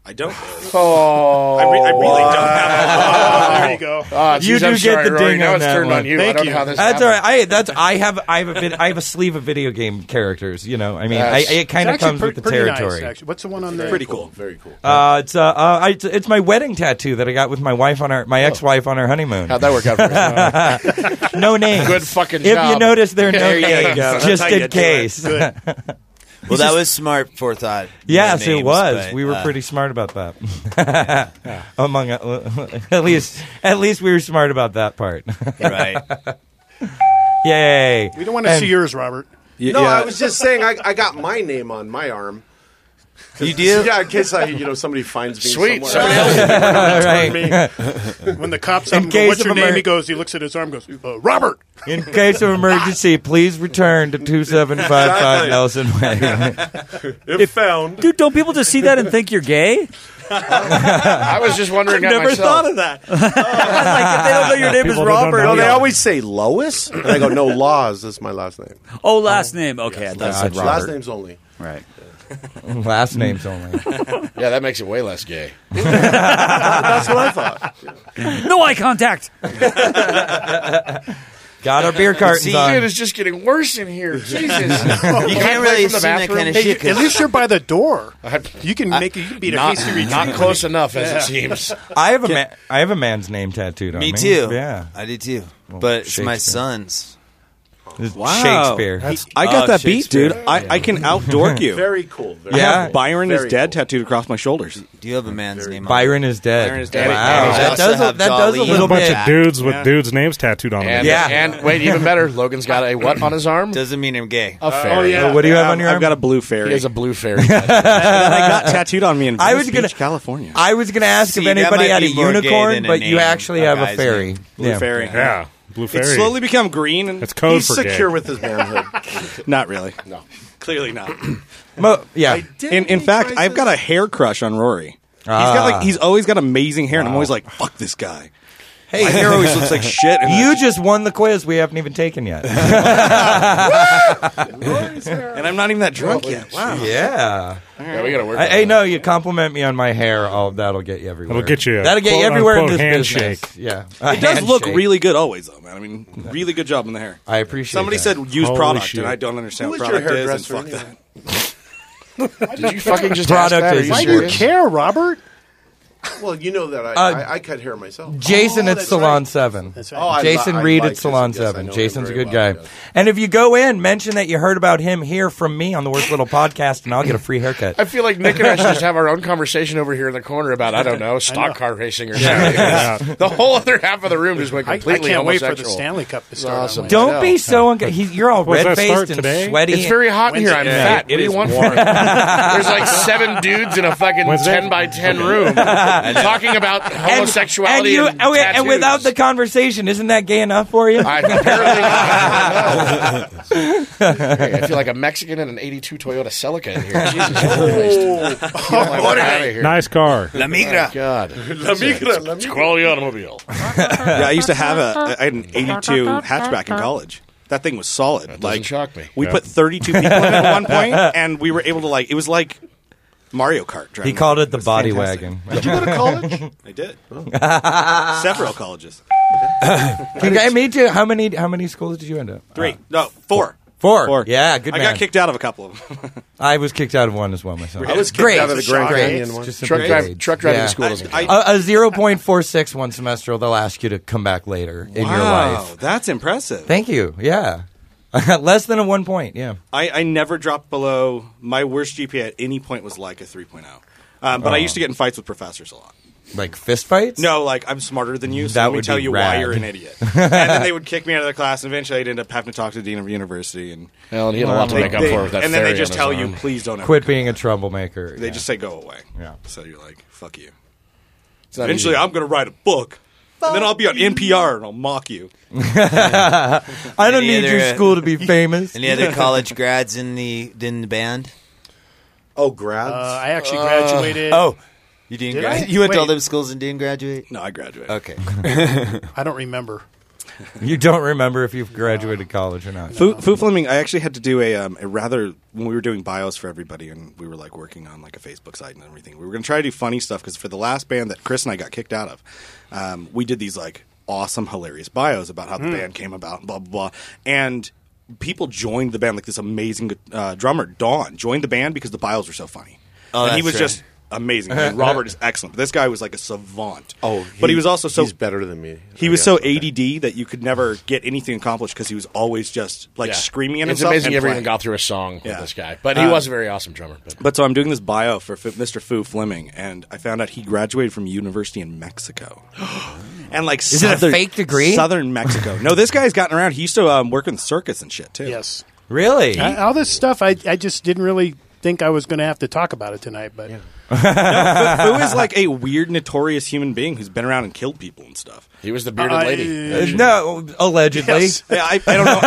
I don't. Oh, I really don't have There you go. You do get the ding now on it's that turned one. on you. Thank I don't you. know how this That's happened. all right. I have a sleeve of video game characters. You know, I mean, That's- it kind of It's actually comes with the pretty territory. Nice, actually. What's the one on there? Pretty cool. Very cool. It's my wedding tattoo that I got with my wife on my ex-wife on our honeymoon. How'd that work out for you? No names. Good fucking If job. you notice, there are no There you names, go. just That's how you in do it. case. Good. Well, that was smart forethought. Yes, No names, it was. but, We were pretty smart about that. Among at least we were smart about that part. right. Yay! We don't want to see yours, Robert. No, I was just saying I got my name on my arm. You do? Yeah, in case somebody finds me Sweet. somewhere. Right. When the cops In up, case what's of your name? emer- He goes. He looks at his arm. Goes, Robert. In case of emergency, please return to 2755 Nelson Way. If found. Dude, don't people just see that and think you're gay? I was just wondering that Never myself. thought of that. Like, if they don't know your name is People don't Robert. know No, they Yeah. always say Lois, and I go, no, Laws. That's my last name. Oh, last name. Okay, I thought it said Gotcha. Last Robert. name's only. Right. Last names only. Yeah, that makes it way less gay. That's what I thought. No eye contact. Got our beer cartons Dude, on. it's just getting worse in here. Jesus. You can't really assume that kind of Hey, shit. at least you're by the door. I- You can make it. You can beat a not, hasty retreat. not close enough, as it seems. I have a man's name tattooed on me. Me too. Yeah. I did too. But it's my Shakespeare. son's. Shakespeare. I got that Shakespeare. beat, dude. I can outdork you. Very cool. Very I Yeah. have Byron is Very dead cool. tattooed across my shoulders. Do you have a man's name on Byron is dead. Byron is dead. Wow, And that I does also have a Dolly. little A bunch bit. of dudes with dudes' names tattooed on them. And, Yeah. and wait, even better, Logan's got a what on his arm? Doesn't mean I'm gay. A fairy. yeah. What do you have on your I've arm? got a blue He fairy. has a blue fairy. that I got tattooed on me in I Venice was gonna- Beach, California. I was going to ask See, if that anybody might had a be more gay unicorn, than a but you name, actually a have a guy's fairy. name. Blue fairy. Yeah, blue fairy. It's slowly become green. And It's code He's for gay. secure with his manhood. not really. No. Clearly not. Yeah. In fact, I've got a hair crush on Rory. He's always got amazing hair, and I'm always like, fuck this guy. Hey, My hair always looks like shit. And you just won the quiz we haven't even taken yet. and I'm not even that drunk yet. Wow. Yeah. Yeah, we got to work. Hey, no, you compliment me on my hair. That'll get you everywhere. It'll get you a That'll get you quote, everywhere in unquote this handshake. business. Yeah. It does look Handshake. really good always, though, man. I mean, really good job on the hair. I appreciate Somebody that. said use Holy product, shit. and I don't understand Who what is your product is, and hairdresser fuck anyway? that. Did you fucking just Product ask that? Are is- you Why do you serious? care, Robert? Well, you know that Uh, I cut hair myself. Jason at that's Salon right. 7. That's right. Oh, I Jason li- I Reed like at Salon Jason. Yes, I 7. know him Jason's a very good well, guy. yes. And if you go in, mention that you heard about him here from me on the Worst Little Podcast, and I'll get a free haircut. I feel like Nick and I should just have our own conversation over here in the corner about, I don't know, stock car racing or something. The whole other half of the room just went I completely can't wait for the homosexual. Stanley Cup to It's start. awesome. Don't be so you're all Was that red-faced start and today? sweaty. It's very hot in here. I'm Yeah, fat. it What do you is want warm. from me? There's like 7 dudes in a fucking Wednesday? 10 by 10 room talking about homosexuality and and without tattoos. the conversation, isn't that gay enough for you? Apparently not. I feel like a Mexican in an 82 Toyota Celica in here. Jesus Christ. Get out of here. Nice car. La Migra. Oh, God. La Migra, La It's Migra. quality automobile. Yeah, I used to have I had an 82 hatchback in college. That thing was solid. That doesn't shock me. We Yeah. put 32 people in it at one point, and we were able to it was like Mario Kart. driving He called it the was body fantastic. wagon. Did you go to college? I did. Several colleges. Okay, me too. How many schools did you end up? 3. No, 4. 4. Yeah, good I man. got kicked out of a couple of them. I was kicked out of one as well myself. I was kicked Great. out of the Grand Great. Canyon one. Just Truck, simple grades. truck driving Yeah. to school doesn't count. A 0.46 one semester, they'll ask you to come back later in your life. That's impressive. Thank you. Yeah. Less than a 1 point. Yeah. I never dropped below. My worst GPA at any point was like a 3.0. But I used to get in fights with professors a lot. Like fist fights? No, like I'm smarter than you, so That let me would tell be you rad. why you're an idiot. And then they would kick me out of the class, and eventually I'd end up having to talk to the dean of the university. And Well, and he had a lot to make up for with that and then they fairy just on tell his you, arm. please don't ever Quit come being a back. troublemaker. They just say go away. Yeah. So you're like, fuck you. not Eventually, easy. I'm going to write a book. And then I'll be on NPR and I'll mock you. I don't Any need your other, school to be famous. Any other college grads in the band? Oh, grads? I actually graduated. You didn't Did graduate? I? You went to all Wait. them schools and didn't graduate? No, I graduated. Okay. I don't remember. You don't remember if you've graduated college or not. Foo Fleming, I actually had to do a rather, when we were doing bios for everybody and we were like working on like a Facebook site and everything, we were going to try to do funny stuff because for the last band that Chris and I got kicked out of, we did these like awesome, hilarious bios about how the band came about, blah, blah, blah. And people joined the band, like this amazing drummer, Dawn, joined the band because the bios were so funny. Oh, and he that's was right. just amazing. I mean, Robert is excellent. But this guy was like a savant. Oh, but he was also so he's better than me. He was so ADD that you could never get anything accomplished because he was always just like screaming at It's himself. amazing and you ever playing. even got through a song with Yeah. this guy. But he was a very awesome drummer. But so I'm doing this bio for Mr. Foo Fleming, and I found out he graduated from university in Mexico. And like, Is it a fake degree? Southern Mexico. No, this guy's gotten around. He used to work in the circus and shit too. Yes. Really? All this stuff, I just didn't really think I was going to have to talk about it tonight, but Foo is like a weird, notorious human being who's been around and killed people and stuff. He was the bearded lady. No, allegedly. Yes. I don't know.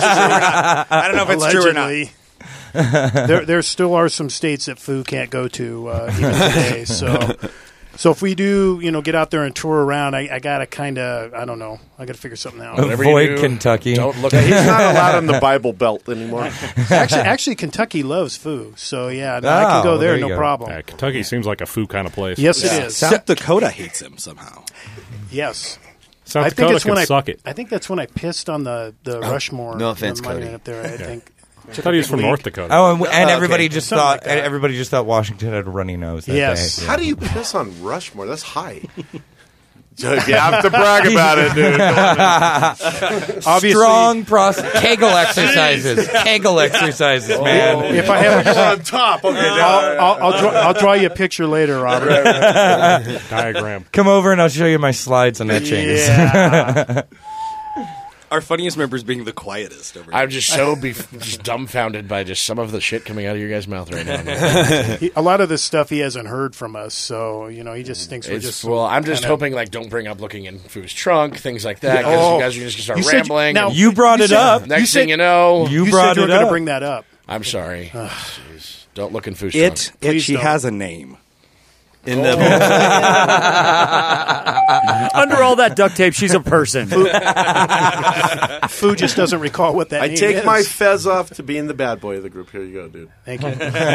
I don't know if it's true or not. I don't know if it's true or not. there still are some states that Foo can't go to even today. So if we do, get out there and tour around, I gotta kind of, I don't know, I gotta figure something out. Avoid Kentucky. Don't look. He's not allowed in the Bible Belt anymore. Actually, Kentucky loves Foo, so yeah, no, I can go there, no problem. Yeah, Kentucky seems like a Foo kind of place. Yes, it is. South Dakota hates him somehow. Yes. South I think Dakota it's when can suck it. I think that's when I pissed on the Rushmore. No offense, the monument Cody. up there. I think. I thought he was from North Dakota. Oh, and everybody okay. just Something thought like that. everybody just thought Washington had a runny nose. That Yes. day. How do you piss on Rushmore? That's high. You have to brag about it, dude. Obviously, Strong Kegel exercises. Kegel exercises, man. if I have, You're on top. Okay, I'll draw you a picture later, Robert. Diagram. Come over and I'll show you my slides on that change. Yeah. Our funniest member is being the quietest over here. I'm just so just dumbfounded by just some of the shit coming out of your guys' mouth right now. A lot of this stuff he hasn't heard from us, so he just thinks we're just. Well, I'm just hoping don't bring up looking in Foo's trunk, things like that. Because you guys are just going to start rambling. now, You brought it up. Next thing you know, You you brought said you were it going to up. bring that up. I'm sorry. Jeez. Don't look in Foo's trunk. She don't. has a name. In the Under all that duct tape, she's a person. Foo just doesn't recall what that I name take is. my fez off to being the bad boy of the group. Here you go, dude. Thank you.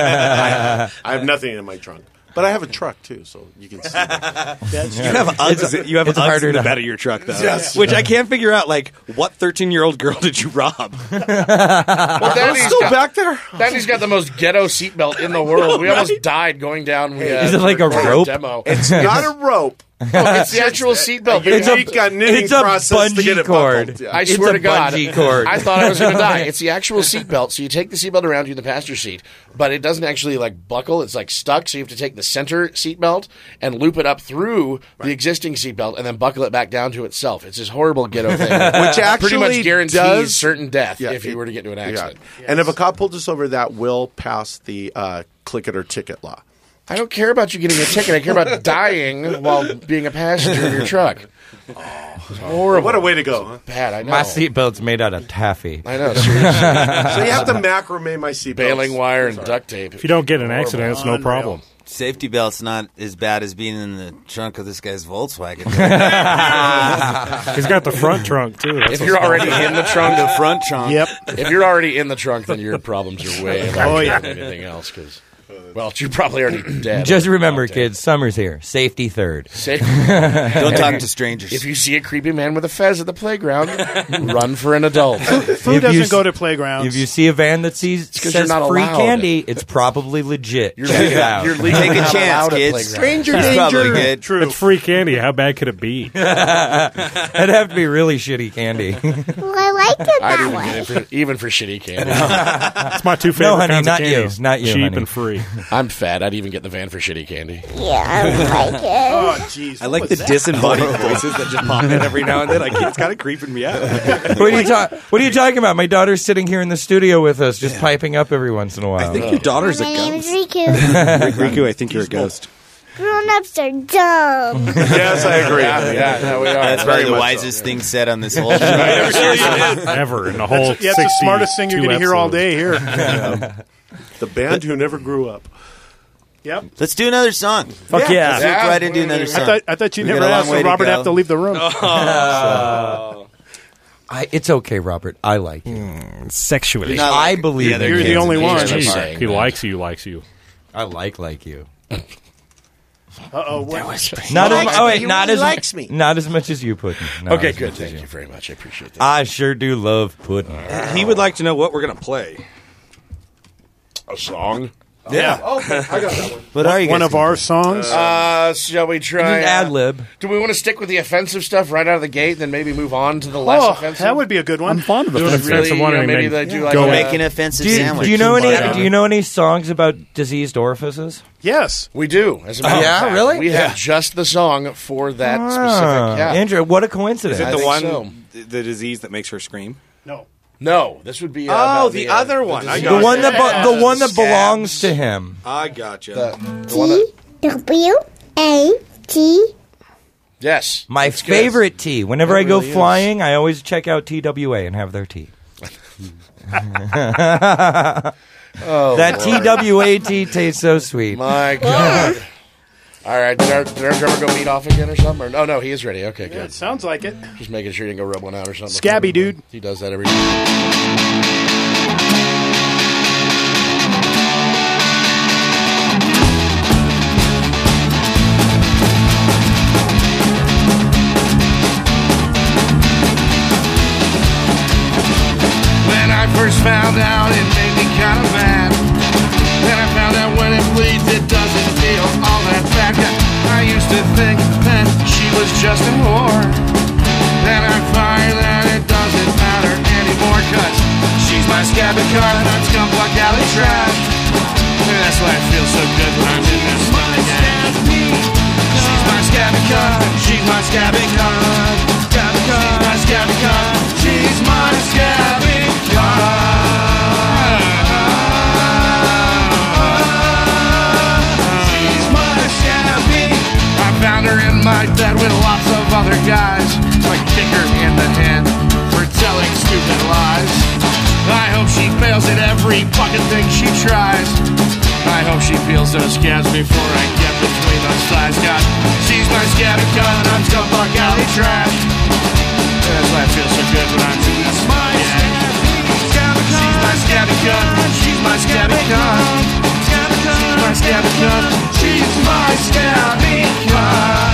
I have nothing in my trunk. But I have a truck, too, so you can see that. That's You have Uggs, you have it's Uggs harder in the to- bed of your truck, though. Yes. Which I can't figure out, like, what 13-year-old girl did you rob? Well, It's still back there? Danny's got the most ghetto seatbelt in the world. We almost died going down. Is it like a rope? Demo. It's not a rope. It's the actual seatbelt. It's a knitting process to get bungee it cord. buckled. Yeah. I It's swear a to God, bungee cord. I thought I was going to die. It's the actual seatbelt. So you take the seatbelt around you in the passenger seat, but it doesn't actually buckle. It's stuck. So you have to take the center seatbelt and loop it up through the existing seatbelt and then buckle it back down to itself. It's this horrible ghetto thing, Which actually pretty much guarantees does- certain death Yeah, if you were to get into an accident. Yeah. And if a cop pulled us over, that will pass the click it or ticket law. I don't care about you getting a ticket. I care about dying while being a passenger in your truck. It's horrible. What a way to go, huh? Bad, I know. My seatbelt's made out of taffy. I know, seriously. So you have to macrame my seatbelt. Baling wire and duct tape. If you don't get in an accident, it's no Unreal. problem. safety belt's not as bad as being in the trunk of this guy's Volkswagen. He's got the front trunk, too. That's If you're already in the trunk, the front trunk. Yep. If you're already in the trunk, then your problems are way larger yeah. than anything else. Because, well, you're probably already dead. Just remember, kids, summer's here. Safety third. Don't talk to strangers. If you see a creepy man with a fez at the playground, run for an adult. Foo If you doesn't s- go to playgrounds. If you see a van that 'cause says you're not free allowed. candy, it's probably legit. You're Check it legal- out. you're legally Take a not chance, allowed at kids. playgrounds. Stranger That's danger. probably good. True. It's free candy. How bad could it be? That'd have to be really shitty candy. Well, I like it I'd that even way. get it even for shitty candy. It's my two favorite No, honey, kinds not of you. candies. Not you, Cheap honey. and free. I'm fat. I'd even get the van for shitty candy. Yeah, I like it. Oh, jeez. I like the disembodied voices that just pop in every now and then. It's kind of creeping me out. What are you talking about? My daughter's sitting here in the studio with us, just piping up every once in a while. I think your daughter's a My name's ghost. Riku. Riku, I think you're a ghost. Grown-ups are dumb. Yes, I agree. Yeah, no, we are. That's Very probably the much wisest thing said on this whole show. Ever in the whole Yeah, it's the smartest thing you're going to hear all day here. The band who never grew up. Yep. Let's do another song. Fuck yeah. Let's look right into another song. I thought you We never got a long asked, way so to Robert go. have to leave the room. It's okay, Robert. I like you. Sexually. I believe the You're the only one. He likes you. I like you. Uh-oh. Not as much as you, Puddin'. Okay, good. Thank you very much. I appreciate that. I sure do love Puddin'. He would like to know what we're going to play. A song? Yeah. Okay, I got that one. What are you One guys of our songs? Shall we try? An ad lib. Do we want to stick with the offensive stuff right out of the gate, then maybe move on to the less offensive? That would be a good one. I'm fond of Do it. it really, maybe they do like Go make an offensive sandwich. Do you know any songs about diseased orifices? Yes. We do. As a matter of fact. Really? We have just the song for that specific cat. Andrew, what a coincidence. Is it the I one, think the disease that makes her scream? No, this would be. The other one. The one that belongs to him. I gotcha. The one that. TWAT. Yes. My favorite tea. Whenever I go flying, I always check out TWA and have their tea. That TWA tea tastes so sweet. My God. All right, did our drummer go meet off again or something? Or, no, he is ready. Okay, good. It sounds like it. Just making sure he didn't go rub one out or something. Scabby dude. He does that every day. When I first found out, it made me kind of mad. Then I found out when it bleeds, it doesn't feel all that bad. I used to think that she was just a whore. Then I find that it doesn't matter anymore, 'cause she's my scabby card and I'm scumfuck alley trash. And that's why it feels so good when I'm in this money game. She's my scabby card, she's my scabby card. Scabby card, she's my scabby card, she's my scabby card. Found her in my bed with lots of other guys. I kick her in the head for telling stupid lies. I hope she fails at every fucking thing she tries. I hope she feels those scabs before I get between those thighs. God, she's my scabby gun and I'm scumfuck alley trash. That's why it feels so good when I'm doing this. She's my scabby gun. She's my scabby gun. She's my scabby gun. She's my scabby gun.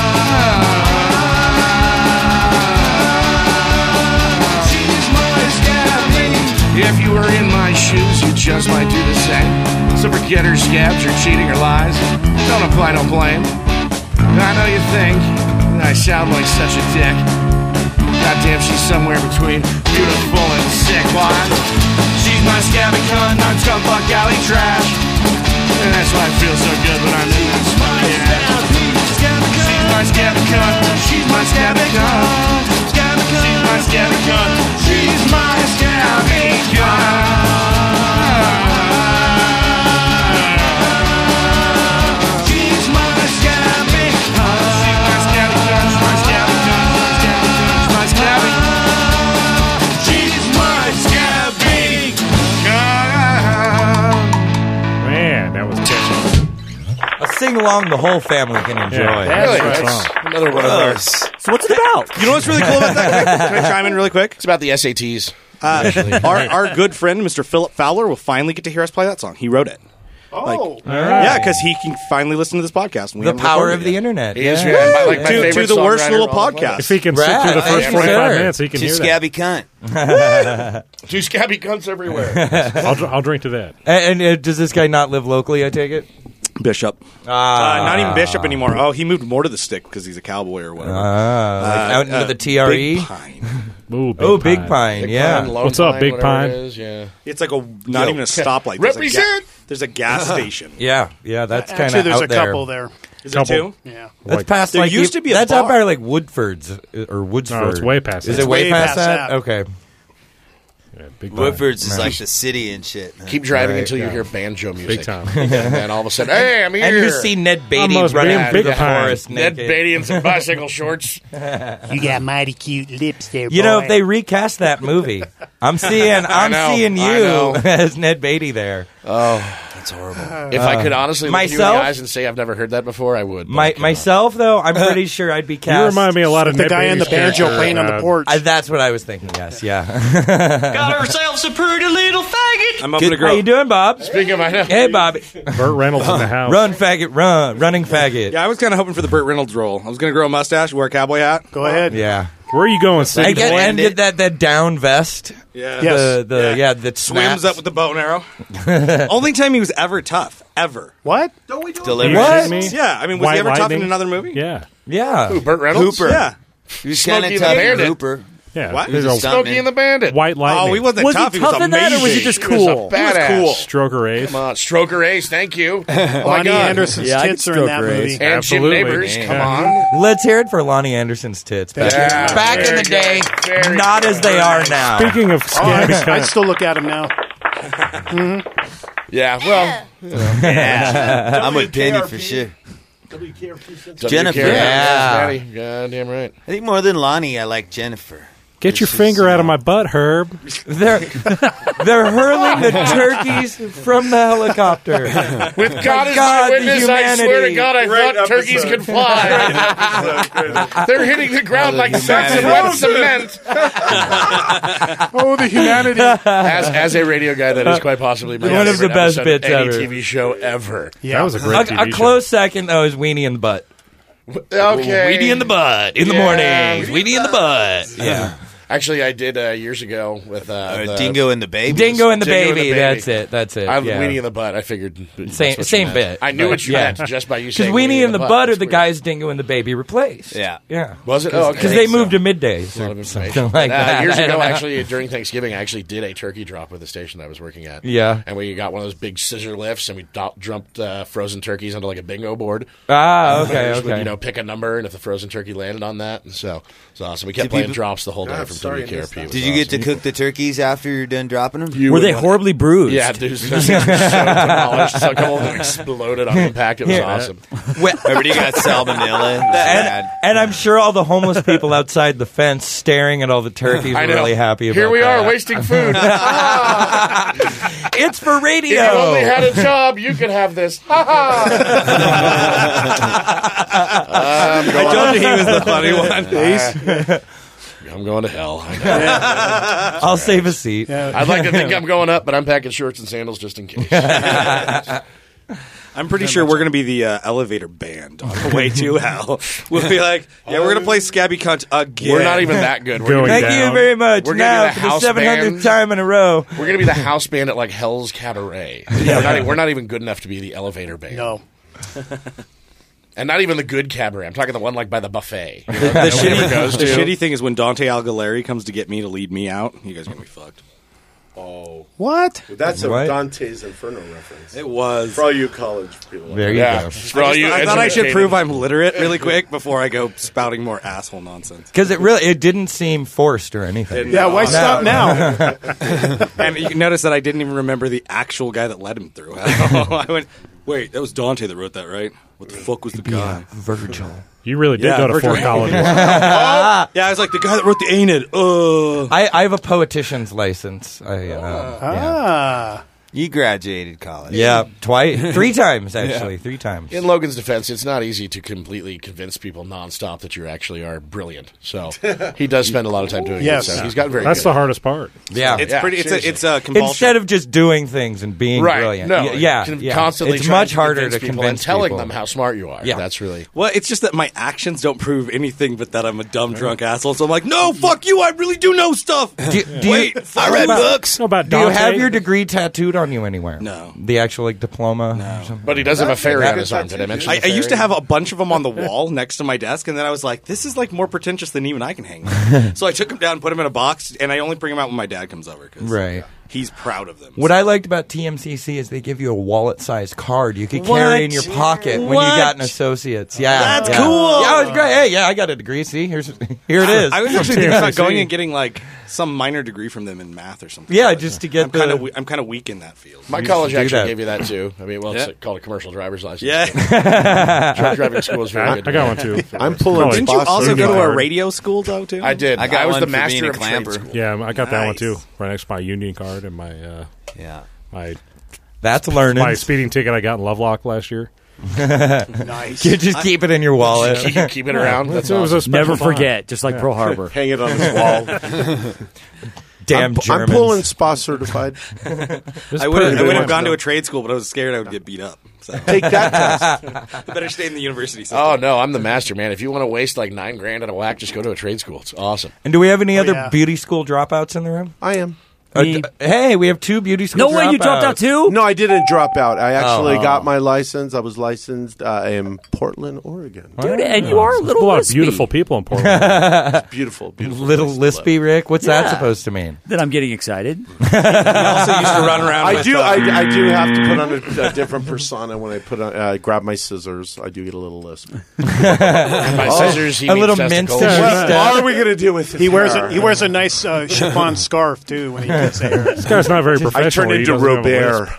She's my scabby. If you were in my shoes, you just might do the same. So forget her scabs or cheating or lies. Don't apply no blame. I know you think I sound like such a dick. Goddamn, she's somewhere between beautiful and sick. Why? She's my scabby cunt, I'm scumfuck alley trash. And that's why it feels so good when I'm in this money. She's my scabby cunt, she's my scabby cunt. She's my scabby cunt, she's my scabby cunt. She's my scabby cunt. She's my scabby cunt, she's my scabby cunt. My scabby. She's my scabby gun. Man, that was catchy. A sing-along the whole family can enjoy. Yeah, really, that's another one of those. So what's it about? You know what's really cool about that? Can I chime in really quick? It's about the SATs. Our good friend, Mr. Philip Fowler, will finally get to hear us play that song. He wrote it. Oh. Yeah, because he can finally listen to this podcast. The power of the internet. He is to the worst little podcast. If he can sit through the first 45 minutes, he can hear scabby cunt. Two scabby cunts everywhere. I'll drink to that. And does this guy not live locally, I take it? Bishop. Not even Bishop anymore. Oh, he moved more to the stick because he's a cowboy or whatever. Like out into the TRE? Big Pine. Ooh, Big Pine, yeah. What's up, Big Pine? It's like not even a stoplight. Represent! There's a gas station. Yeah, that's kind of Actually, there's out a there. couple there. Is it two? Yeah. That's past there like used to be a that's bar. out by like Woodford's or Woodsford. No, it's way past Is that. it way It's past way that? past that. Okay. Yeah, Big Pine. Woodford's is like the city and shit. Keep driving Right, until you yeah. hear banjo music. Big time. And then all of a sudden, hey, I'm here. And you see Ned Beatty Almost running being through Big the Pine. forest Ned naked. Beatty in some bicycle shorts. You got mighty cute lips there, You know, boy. if they recast that movie, I'm seeing you as Ned Beatty there. Oh, that's horrible. If I could honestly look you in the myself? eyes and say I've never heard that before, I would. but Myself, though, I'm pretty sure I'd be cast. You remind me a lot of The Ned guy in the Beatty's banjo character, playing on the porch. That's what I was thinking, yes, yeah. Got ourselves a pretty little faggot. I'm up to grow. How you doing, Bob? Speaking of, I know. Hey, Bobby. Burt Reynolds in the house. Run, faggot, run. Running faggot. Yeah, I was kind of hoping for the Burt Reynolds role. I was going to grow a mustache, wear a cowboy hat. Go ahead. Yeah. Where are you going, Sid? And get that down vest. Yeah. Yes. That Swims snaps. up with the bow and arrow. Only time he was ever tough. Ever. What? Delivery. What? Me? Yeah, I mean, was White he ever tough Lightning? in another movie? Yeah. Yeah. Who, Burt Reynolds? Hooper. Yeah. He was kind Smokey of the tough. Bandit. Hooper. Yeah. What? There's a Smokey and the Bandit. White Lightning. Oh, he wasn't Was tough. he He was tough in that, or was he amazing. just He was a cool? badass. cool. Stroker Ace. Come on, Stroker Ace, thank you. Oh my Lonnie God. Anderson's Yeah, I tits could are in that stroke her movie. ace. And Absolutely. Jim Neighbors, Yeah. come on. Let's hear it for Lonnie Anderson's tits. Back, Yeah, back in very the day, good. Very not good. as they are now. Speaking of Oh, scabby I'd cunt, still look at him now. Yeah, well, Yeah. I'm with Penny for sure. Jennifer. Yeah. God damn right. I think more than Lonnie, I like Jennifer. get your finger out of my butt, Herb. They're hurling the turkeys from the helicopter. With God as God, my the witness, I swear to humanity. God, I Great thought turkeys episode. could fly. They're hitting the ground like sacks of wet cement. Oh, the humanity. As a radio guy, that is quite possibly my One of the favorite best episode of bits any ever. TV show ever. Yeah. That was a great TV A close second, though, is Weenie in the butt. Okay. Weenie in the butt in the Yeah. mornings. Weenie in the butt. Yeah. Actually, I did years ago with the Dingo and the Baby. Dingo and the Dingo and the baby. Baby. That's it. That's it. I yeah. Weenie in the butt. I figured that's Same- what you same meant. bit. I knew what you Yeah. meant just by you Because saying Weenie in the butt are That's the weird. guys Dingo and the Baby replaced. Yeah. Yeah. Was it? Oh, okay. Because they moved to middays A lot or of something information. like that. Years I ago, don't know. actually, during Thanksgiving, I actually did a turkey drop with the station I was working at. Yeah. And we got one of those big scissor lifts, and we dumped frozen turkeys onto like a bingo board. Ah, okay, Players would, okay. pick a number, and if the frozen turkey landed on that, and so it was awesome. We kept Did playing people- drops the whole day God, from sorry I WKRP. missed that. It was Did you get to awesome. cook the turkeys after you're done dropping them? You Were they would- horribly bruised? Yeah, dude. So demolished. So a couple of them exploded on impact. It was Yeah. awesome. Everybody got salmonella. And I'm sure all the homeless people outside the fence staring at all the turkeys I were know. really happy about Here we that. are wasting food. It's for radio. If you only had a job, you could have this. I told you he was the funny one. I'm going to hell. I'll save a seat. I'd like to think I'm going up, but I'm packing shorts and sandals just in case. I'm pretty sure we're going to be the elevator band on the way to hell. We'll be like, yeah, we're going to play Scabby Cunt again. We're not even that good. We're Going gonna, Thank you very much. We're gonna Now be the for the house 700th band. time in a row. we're gonna be the house band at like Hell's Cabaret. We're not even good enough to be the elevator band. No. And not even the good cabaret. I'm talking the one like by the buffet. You know, The that nobody ever goes to. shitty thing is when Dante Algaleri comes to get me to lead me out, you guys are going to be fucked. Oh. What? That's a What? Dante's Inferno reference. It was. For all you college people. There you Yeah. go. For all you I thought I should educated- prove I'm literate really quick before I go spouting more asshole nonsense. Because it didn't seem forced or anything. Yeah, why stop now? And you can notice that I didn't even remember the actual guy that led him through. I went, wait, that was Dante that wrote that, right? What the fuck was the guy? Virgil. You really did Yeah, go to Virgil. four colleges. Yeah, I was like, the guy that wrote the Aeneid. I have a poetician's license. Yeah. Ah. You graduated college. Yeah, twice, 3 times actually, 3 times. In Logan's defense, it's not easy to completely convince people nonstop that you actually are brilliant. So he does spend a lot of time doing Yes. it. So he's gotten very That's good. the hardest part. Yeah, It's Yeah, pretty. seriously. It's a compulsion. instead of just doing things and being Right. brilliant. No, yeah, constantly it's trying much harder to people convince and telling people. them how smart you are. Yeah. That's really Well, it's just that my actions don't prove anything but that I'm a dumb drunk asshole. So I'm like, no, fuck you. I really do know stuff. Do Wait, I read books. Know about Do you Dante? have your degree tattooed on you anywhere? No. The actual diploma. Or something? But he does have a fairy on his arm. Did I mention? I the used to fairy? have a bunch of them on the wall next to my desk, and then I was like, this is like more pretentious than even I can hang them. So I took them down, put them in a box, and I only bring them out when my dad comes over. 'Cause Right. He's proud of them. What I liked about TMCC is they give you a wallet-sized card you could What? carry in your pocket when you What? got an associate's. Yeah, That's yeah. cool. Yeah, it was great. Hey, yeah, I got a degree. See, here it is. I was actually thinking about going and getting like some minor degree from them in math or something. Yeah, just to get I'm kind of weak in that field. My college actually gave you that too. I mean, well, it's called a commercial driver's license. Yeah. Truck driving school is very good. I got one too. I'm pulling. Didn't you also go to a radio school though too? I did. I was one the for master being a of trade clamper. school. Yeah, I got that one too. Right next to my union card and my my That's learning. my speeding ticket I got in Lovelock last year. Nice. You just keep it in your wallet. Keep it around. That's It was a awesome. special Never bond. forget, just like Pearl Harbor. Hang it on his wall. Damn I'm Germans. pulling SPA certified. I would have gone to a trade school, but I was scared I would get beat up. So. Take that test. I better stay in the university system. Oh no, I'm the master, man. If you want to waste like $9,000 at a whack, just go to a trade school. It's awesome. And do we have any other yeah. beauty school dropouts in the room? I am. Hey, we have 2 beauty school No dropouts. way, you dropped out too? No, I didn't drop out. I actually got my license. I was licensed in Portland, Oregon. Dude, and you are a There's little a lot of lispy. beautiful people in Portland. It's beautiful, beautiful. Little place to lispy, Rick? What's that Yeah. supposed to mean? Then I'm getting excited. I also used to run around. I with, do. I do have to put on a different persona when I put on. Grab my scissors. I do get a little lisp. By scissors, he a means little testicles. mince What are we going to do with this? He wears hair? a nice chiffon scarf too when he gets there. This guy's not very I professional. turn He into doesn't have a Robert.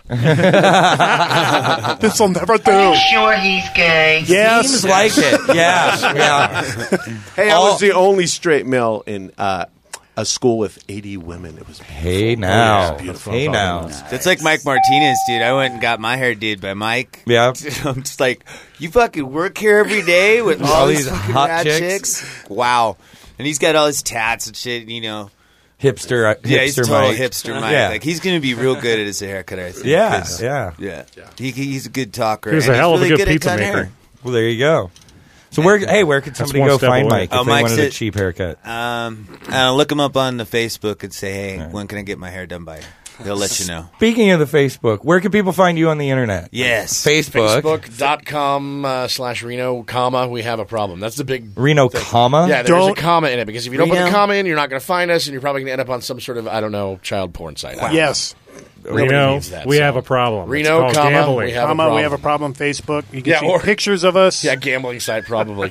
lisp. This'll never do. Sure he's gay. Yes. Seems like it. Yeah. Hey, I was the only straight male in a school with 80 women. It was beautiful. Hey now. It was beautiful. Hey now. That's like Mike Martinez, dude. I went and got my hair did by Mike. Yeah. I'm just like, you fucking work here every day with all these fucking hot rad chicks? Wow. And he's got all his tats and shit, you know. Hipster He's a total Mike. hipster Mike. Yeah. Like, he's going to be real good at his haircut, I think. Yeah, 'cause- yeah. He's a good talker. He was and a hell of a really good at pizza cutting maker. hair. Well, there you go. So where could somebody one go step find away. Mike if they Mike's wanted a at- cheap haircut? Look him up on the Facebook and say, hey, when can I get my hair done by? They'll let you know. Speaking of the Facebook, where can people find you on the internet? Yes. Facebook. Facebook.com/Reno, comma, we have a problem. That's the big Reno, thing. comma? Yeah, there's a comma in it because if you don't put Reno? the comma in, you're not going to find us, and you're probably going to end up on some sort of, I don't know, child porn site. Yes. Nobody Reno, needs that, we so. have a problem. Reno, It's called comma, gambling. we have a Comma, problem. we have a problem. Facebook. You can Yeah, see or- pictures of us. Yeah, gambling site probably.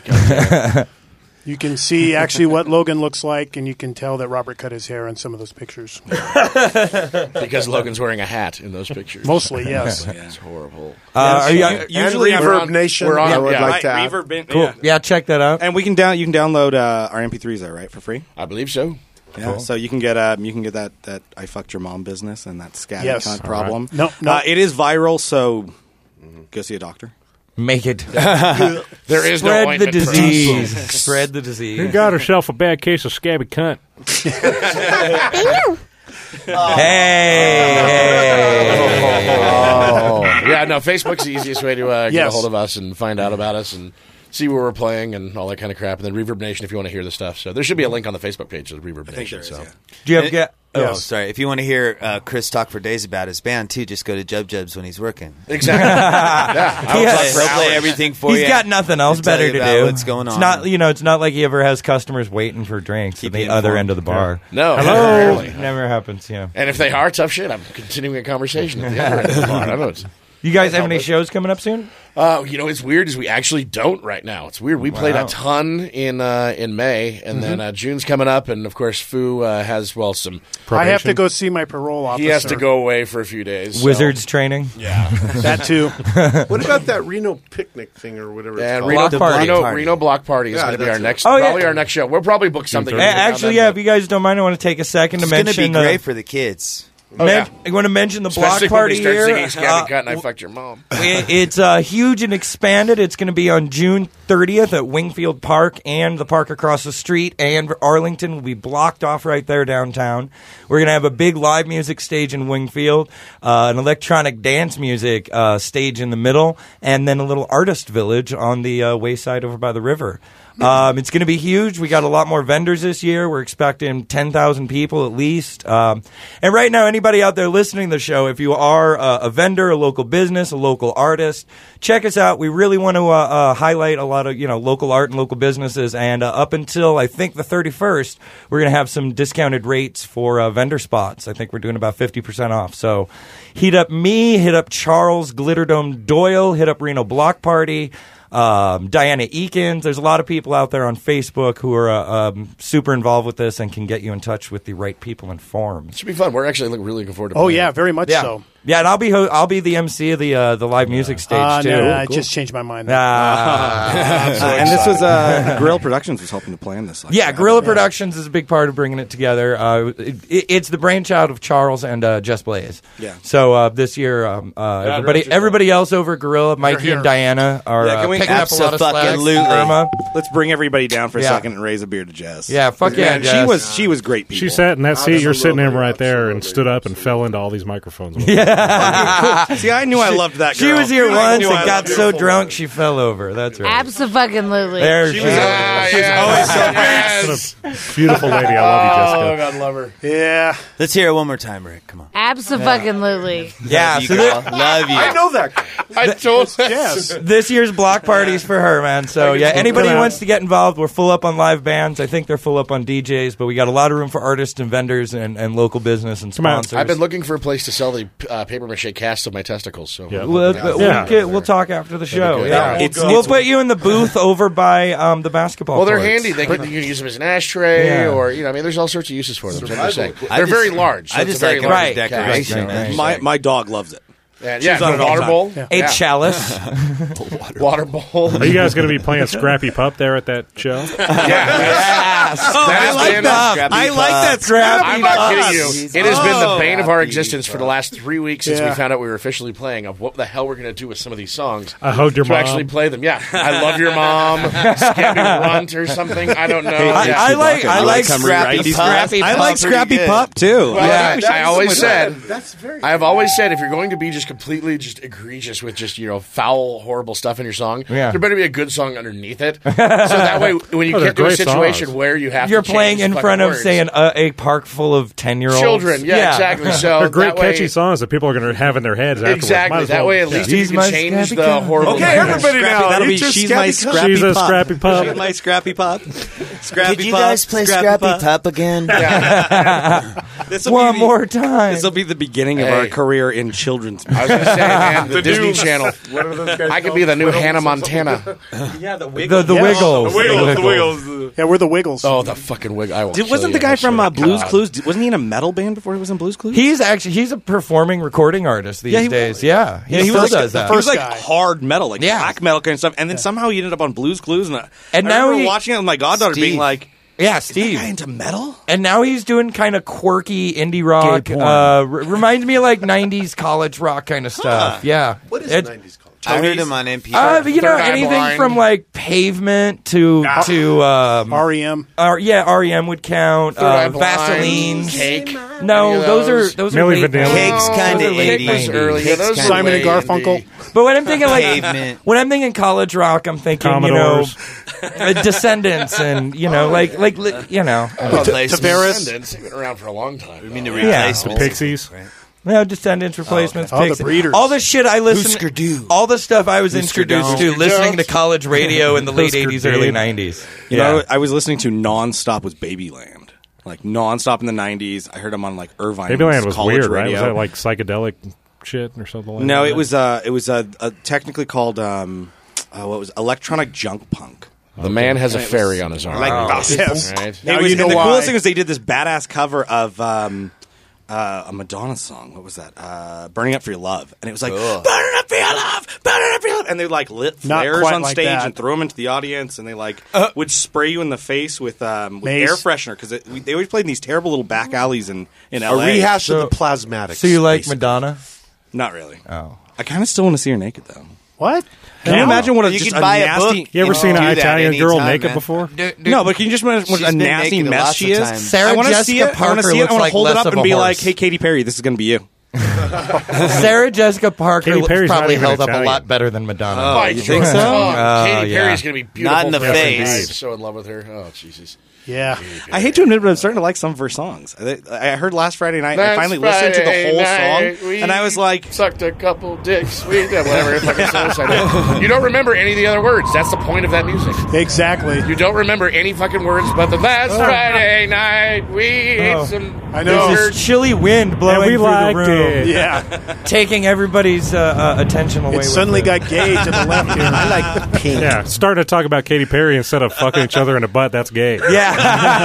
You can see actually what Logan looks like, and you can tell that Robert cut his hair in some of those pictures. Because Logan's wearing a hat in those pictures. Mostly, yes. It's horrible. Are you, Usually Reverb Nation. we're on- I would yeah, like to Right, have. Reverb Bin- cool. yeah. Yeah, check that out. And you can download our MP3s there, right, for free. I believe so. Yeah, so you can get that I fucked your mom business and that scatty Yes. cunt All problem. right. No. It is viral, so go see a doctor. Make it. There is no Spread the ointment for us. disease. Spread the Who disease. got herself a bad case of scabby cunt? Hey. Oh. Yeah, no, Facebook's the easiest way to get a Yes. hold of us and find out about us and see where we're playing and all that kind of crap. And then Reverb Nation if you want to hear the stuff. So there should be a link on the Facebook page to Reverb Nation. there is, so. yeah. Do you have Oh, sorry. If you want to hear Chris talk for days about his band, too, just go to Jub Jubs when he's working. Exactly. Yeah. He'll play everything for you. He's got nothing else and tell better you to about do. What's going on? It's not, it's not like he ever has customers waiting for drinks Keep at the you other informed. end of the bar. No. Hello. Rarely. Never happens. Yeah. And if they are, tough shit. I'm continuing a conversation at the other end of the bar. I don't know. You guys have any shows coming up soon? It's weird is we actually don't right now. It's weird. We played a ton in May, and then June's coming up, and of course Fu has some. I have to go see my parole officer. He has to go away for a few days. so- Wizards training? Yeah, that too. What about that Reno picnic thing or whatever it's and called? Reno Block Party. Reno Block Party is Yeah, going to be that's our it. next. Oh, yeah. Probably our next show. We'll probably book something. Actually, yeah. If you guys don't mind, I want to take a second to It's going to mention. be great for the kids. I want to mention the Especially block party when we start here. singing Scabby Cut and I Fucked Your Mom. It's huge and expanded. It's going to be on June 30th at Wingfield Park and the park across the street, and Arlington will be blocked off right there downtown. We're going to have a big live music stage in Wingfield, an electronic dance music stage in the middle, and then a little artist village on the wayside over by the river. It's going to be huge. We got a lot more vendors this year. We're expecting 10,000 people at least. And right now, anybody out there listening to the show, if you are a vendor, a local business, a local artist, check us out. We really want to highlight a lot of local art and local businesses. And up until I think the 31st, we're going to have some discounted rates for vendor spots. I think we're doing about 50% off. So hit up me, hit up Charles Glitterdome Doyle, hit up Reno Block Party. Diana Eakins. There's a lot of people out there on Facebook who are super involved with this and can get you in touch with the right people and forums. It should be fun. We're actually really looking forward to. Oh yeah, very much so. Yeah, and I'll be the MC of the live music stage too. No, I just changed my mind. And this was Gorilla Productions was helping to plan this. Gorilla Productions is a big part of bringing it together. It's the brainchild of Charles and Jess Blaze. Yeah. So this year, everybody else over at Gorilla, Mikey and Diana are picking up a lot of slack. Let's bring everybody down for a second and raise a beer to Jess. Yeah, fuck yeah, Jess. She was great. People. She sat in that seat you're sitting in right there and stood up and fell into all these microphones. See, I knew I loved that girl. She was here once and got so drunk she fell over. That's right. Abso-fucking-lutely. There she was. She's always so nice. Beautiful lady. I love you, Jessica. Oh, God, love her. Yeah. Let's hear it one more time, Rick. Come on. Abso-fucking-lutely. Yeah. Love you, love you. I know that. I told Yes. This year's block party's for her, man. So yeah, anybody who wants to get involved, we're full up on live bands. I think they're full up on DJs, but we got a lot of room for artists and vendors and local business and sponsors. I've been looking for a place to sell the paper mache cast of my testicles. So we'll talk after the show. Yeah, we'll put you in the booth over by the basketball. Well, they're courts. handy. You can use them as an ashtray, or there's all sorts of uses for them. They're very large. So I just very like large decoration. cast. My dog loves it. Yeah, the water bowl. A chalice. Water bowl. Are you guys going to be playing Scrappy Pup there at that show? Yes. I like that. I like that Scrappy I'm not Pup. kidding you. It has been the bane of our existence for the last 3 weeks since we found out we were officially playing of what the hell we're going to do with some of these songs. I hugged your mom. Actually play them. Yeah. I love your mom. Scabby Runt or something. I don't know. I like Scrappy Pup. I like Scrappy Pup too. Well, I always said, I have always said, if you're going to be just completely egregious with just foul, horrible stuff in your song, there better be a good song underneath it. So that way, when you get to a situation where you have you're to playing in front of, words. say, a park full of 10-year-olds Children, exactly. So they're great, that way, catchy songs that people are going to have in their heads afterwards. Exactly. That way, at least if you can change the horrible. Okay, everybody now. That'll be She's My Scrappy She's a Pup. Scrappy Pup. She's my Scrappy Pup. Scrappy Could you Pup, guys play Scrappy Pup again? One more time. This will be the beginning of our career in children's music. I was going to say, man, the Disney Channel. I could be the new Hannah Montana. Yeah, the Wiggles. The Wiggles. The Wiggles. Yeah, we're the Wiggles. Oh, the fucking Wiggle. Wasn't the guy from Blues Clues? Wasn't he in a metal band before he was in Blues Clues? He's a performing recording artist these days. Yeah, he still does that. He was like hard metal, like black metal kind of stuff, and then somehow he ended up on Blues Clues. And I now remember watching it with my goddaughter being like, "Yeah, Steve, is that guy into metal?" And now he's doing kind of quirky indie rock. Reminds me of like '90s college rock kind of stuff. Yeah, what is '90s college? I heard him on NPR. Anything from like Pavement to REM. REM would count. Vaseline, Cake. No, those are Milli late. Vanilli. Cake's kind of Cake was early. Yeah, those Simon and Garfunkel. But when I'm thinking Pavement. when I'm thinking college rock, I'm thinking Commodores. Descendants and Tavares. They've been around for a long time. I mean the replacements. Pixies. Descendants, replacements, okay. Pixies. The Breeders. All the shit I listened, all the stuff I was introduced to listening to college radio in the late '80s, early '90s. You know, I was listening to nonstop was Babyland, like nonstop in the '90s. I heard him on like Irvine. Babyland was college weird, right? radio. Was that like psychedelic shit or something like that? No, it was technically called what was electronic junk punk. The man has a fairy on his arm. Like Yes. Right? Now and the why. coolest thing was they did this badass cover of a Madonna song. What was that? Burning Up For Your Love. And it was like, burning up for your love, burning up for your love. And they like lit Not flares quite on like stage that. and threw them into the audience. And they like would spray you in the face with air Mace. freshener. Because they always played in these terrible little back alleys in A LA. rehash of the Plasmatics. So you like basically. Madonna? Not really. Oh, I kind of still want to see her naked, though. What? Can you imagine what You just could a buy a nasty... book. You ever You seen know, an do that Italian girl anytime, naked man. before? No, but can you just imagine what She's a been nasty naked mess lots she of is? times. Sarah I want to Jessica see it. I want Parker to see it. looks I want like to hold less it up of and a be horse. like, "Hey, Katy Perry, this is going to be you." Sarah Jessica Parker Katy Perry's not probably even held up a Italian. lot better than Madonna. Oh, you think so? Katy yeah. Perry's going to be beautiful. Not in the forever. face. I'm so in love with her. Oh, Jesus. Yeah. I hate to admit, but I'm starting to like some of her songs. I heard last Friday night, I finally listened to the whole song, and I was like... Sucked a couple dicks, whatever. Fucking suicide. You don't remember any of the other words. That's the point of that music. Exactly. You don't remember any fucking words but the last Friday night we ate some... I know. There's this chilly wind blowing through the room. Yeah. Taking everybody's attention away. It suddenly got gay to the left here. I like the pink. Yeah, started to talk about Katy Perry instead of fucking each other in the butt. That's gay. Yeah.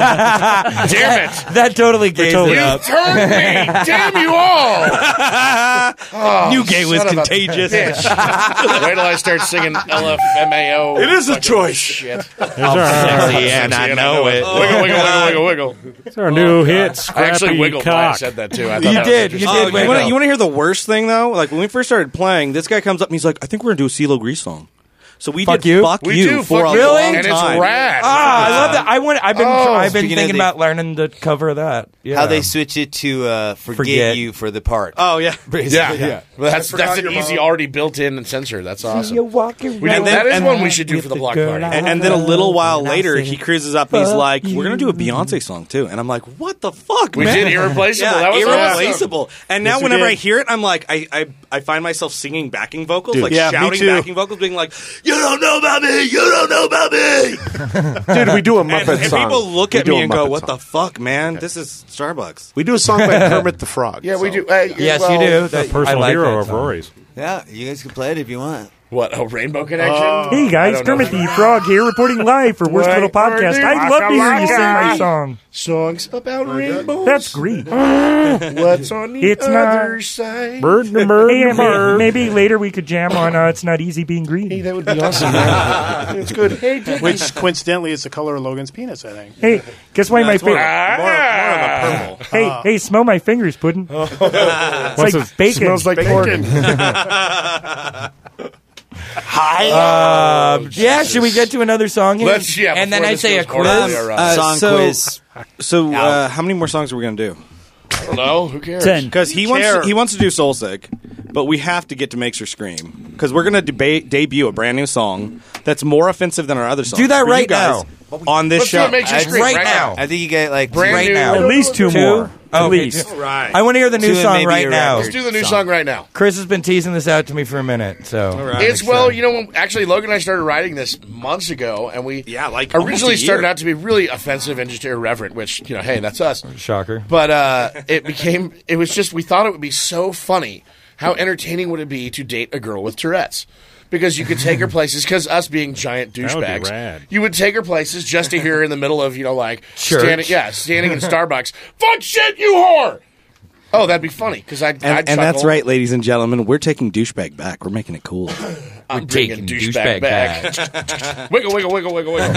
Damn it. That totally gays it up. You turned me. Damn you all. Oh, New gay was contagious. Wait till I start singing LFMAO. It is a choice. Shit. Sexy and I know it. Wiggle, wiggle, wiggle, wiggle, wiggle. It's our new hit, Scrappy I actually wiggled when I Cock. said that, too. I You did. You want to hear the worst thing, though? Like, when we first started playing, this guy comes up and he's like, I think we're going to do a CeeLo Grease song. So we Fuck did you? Fuck We You do, for Fuck a You. long And time. it's rad. I love that. I've been Speaking thinking of about learning to cover that. Yeah. How they switch it to Forget You for the part. Oh, yeah. Yeah. Well, that's an easy, already built-in censor. That's awesome. That is one we should do for the block party. And then a little while later, he cruises up and he's like, we're going to do a Beyonce song, too. And I'm like, what the fuck, We man? did Irreplaceable. Yeah, That was Irreplaceable. awesome. And now Yes, we whenever did. I hear it, I'm like, I find myself singing backing vocals, Dude, like yeah, me shouting too. backing vocals, being like, you don't know about me, you don't know about me. Dude, we do a Muppet And song. people look We at do me a and go, Muppet what song. the fuck, man? This is Starbucks. We do a song by Kermit the Frog. Yeah, we do. Yes, well, you do. A personal hero of Rory's. Yeah, you guys can play it if you want. What, a Rainbow Connection? Hey guys, I don't know. Kermit the Frog here, reporting live for Worst Little Podcast. I'd love to hear you sing my song. Songs about rainbows. That's great. What's on the It's other not- side? Hey, maybe later we could jam on It's Not Easy Being Green. Hey, that would be awesome, man. It's good. Hey, Which coincidentally is the color of Logan's penis, I think. Hey, guess why my It's more favorite... of a purple. Hey, smell my fingers, Puddin'. It's like bacon. Smells like pork. Yeah, should we get to another song here? Let's, yeah, and then before I this say a goes horribly quiz. awry. Song quiz. So, how many more songs are we going to do? I don't know. Who cares? 10. Because he wants to do Soul Sick, but we have to get to Makes Her Scream. Because we're going to debut a brand new song that's more offensive than our other songs. Do that For you right guys on this Let's do show. it, Makes You Scream right right now. I think you get like Brand Right new. now. At least two more. At Okay. least. Right. I want to hear the new Two and song maybe right a now. record. Let's do the new song right now. Chris has been teasing this out to me for a minute, so It's, well, you know, actually, Logan and I started writing this months ago, and we like originally almost a year. started out to be really offensive and just irreverent, which, you know, hey, that's us. shocker. But it was just, we thought it would be so funny. How entertaining would it be to date a girl with Tourette's? Because you could take her places, because us being giant That would be douchebags, rad. you would take her places just to hear her in the middle of, you know, like, Church. standing in Starbucks. Fuck shit, you whore! Oh, that'd be funny, because I'd And chuckle. that's right, ladies and gentlemen. We're taking douchebag back. We're making it cool. I'm taking bringing douchebag back. Wiggle, wiggle, wiggle, wiggle, wiggle.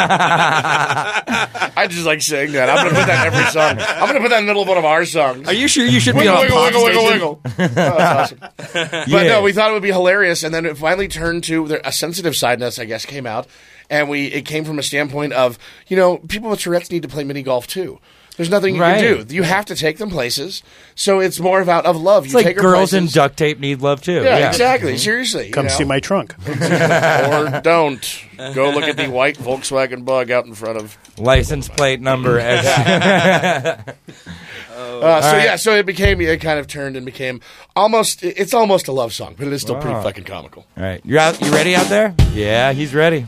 I just like saying that. I'm going to put that in every song. I'm going to put that in the middle of one of our songs. Are you sure you should be Wiggle, on wiggle, pop wiggle, wiggle, station? wiggle. Oh, that's awesome. But Yeah. no, we thought it would be hilarious, and then it finally turned to a sensitive side in us, I guess, came out, and it came from a standpoint of, you know, people with Tourette's need to play mini golf too. There's nothing you Right. can do. You have to take them places, so it's more about of love. It's You like take her girls in places. duct tape need love too. Yeah, exactly. Seriously, Come you know? see my trunk. Or don't. Go look at the white Volkswagen Bug out in front of. License plate number. So it became, it kind of turned and became it's almost a love song, but it is still pretty fucking comical. All right, you ready out there? Yeah, he's ready.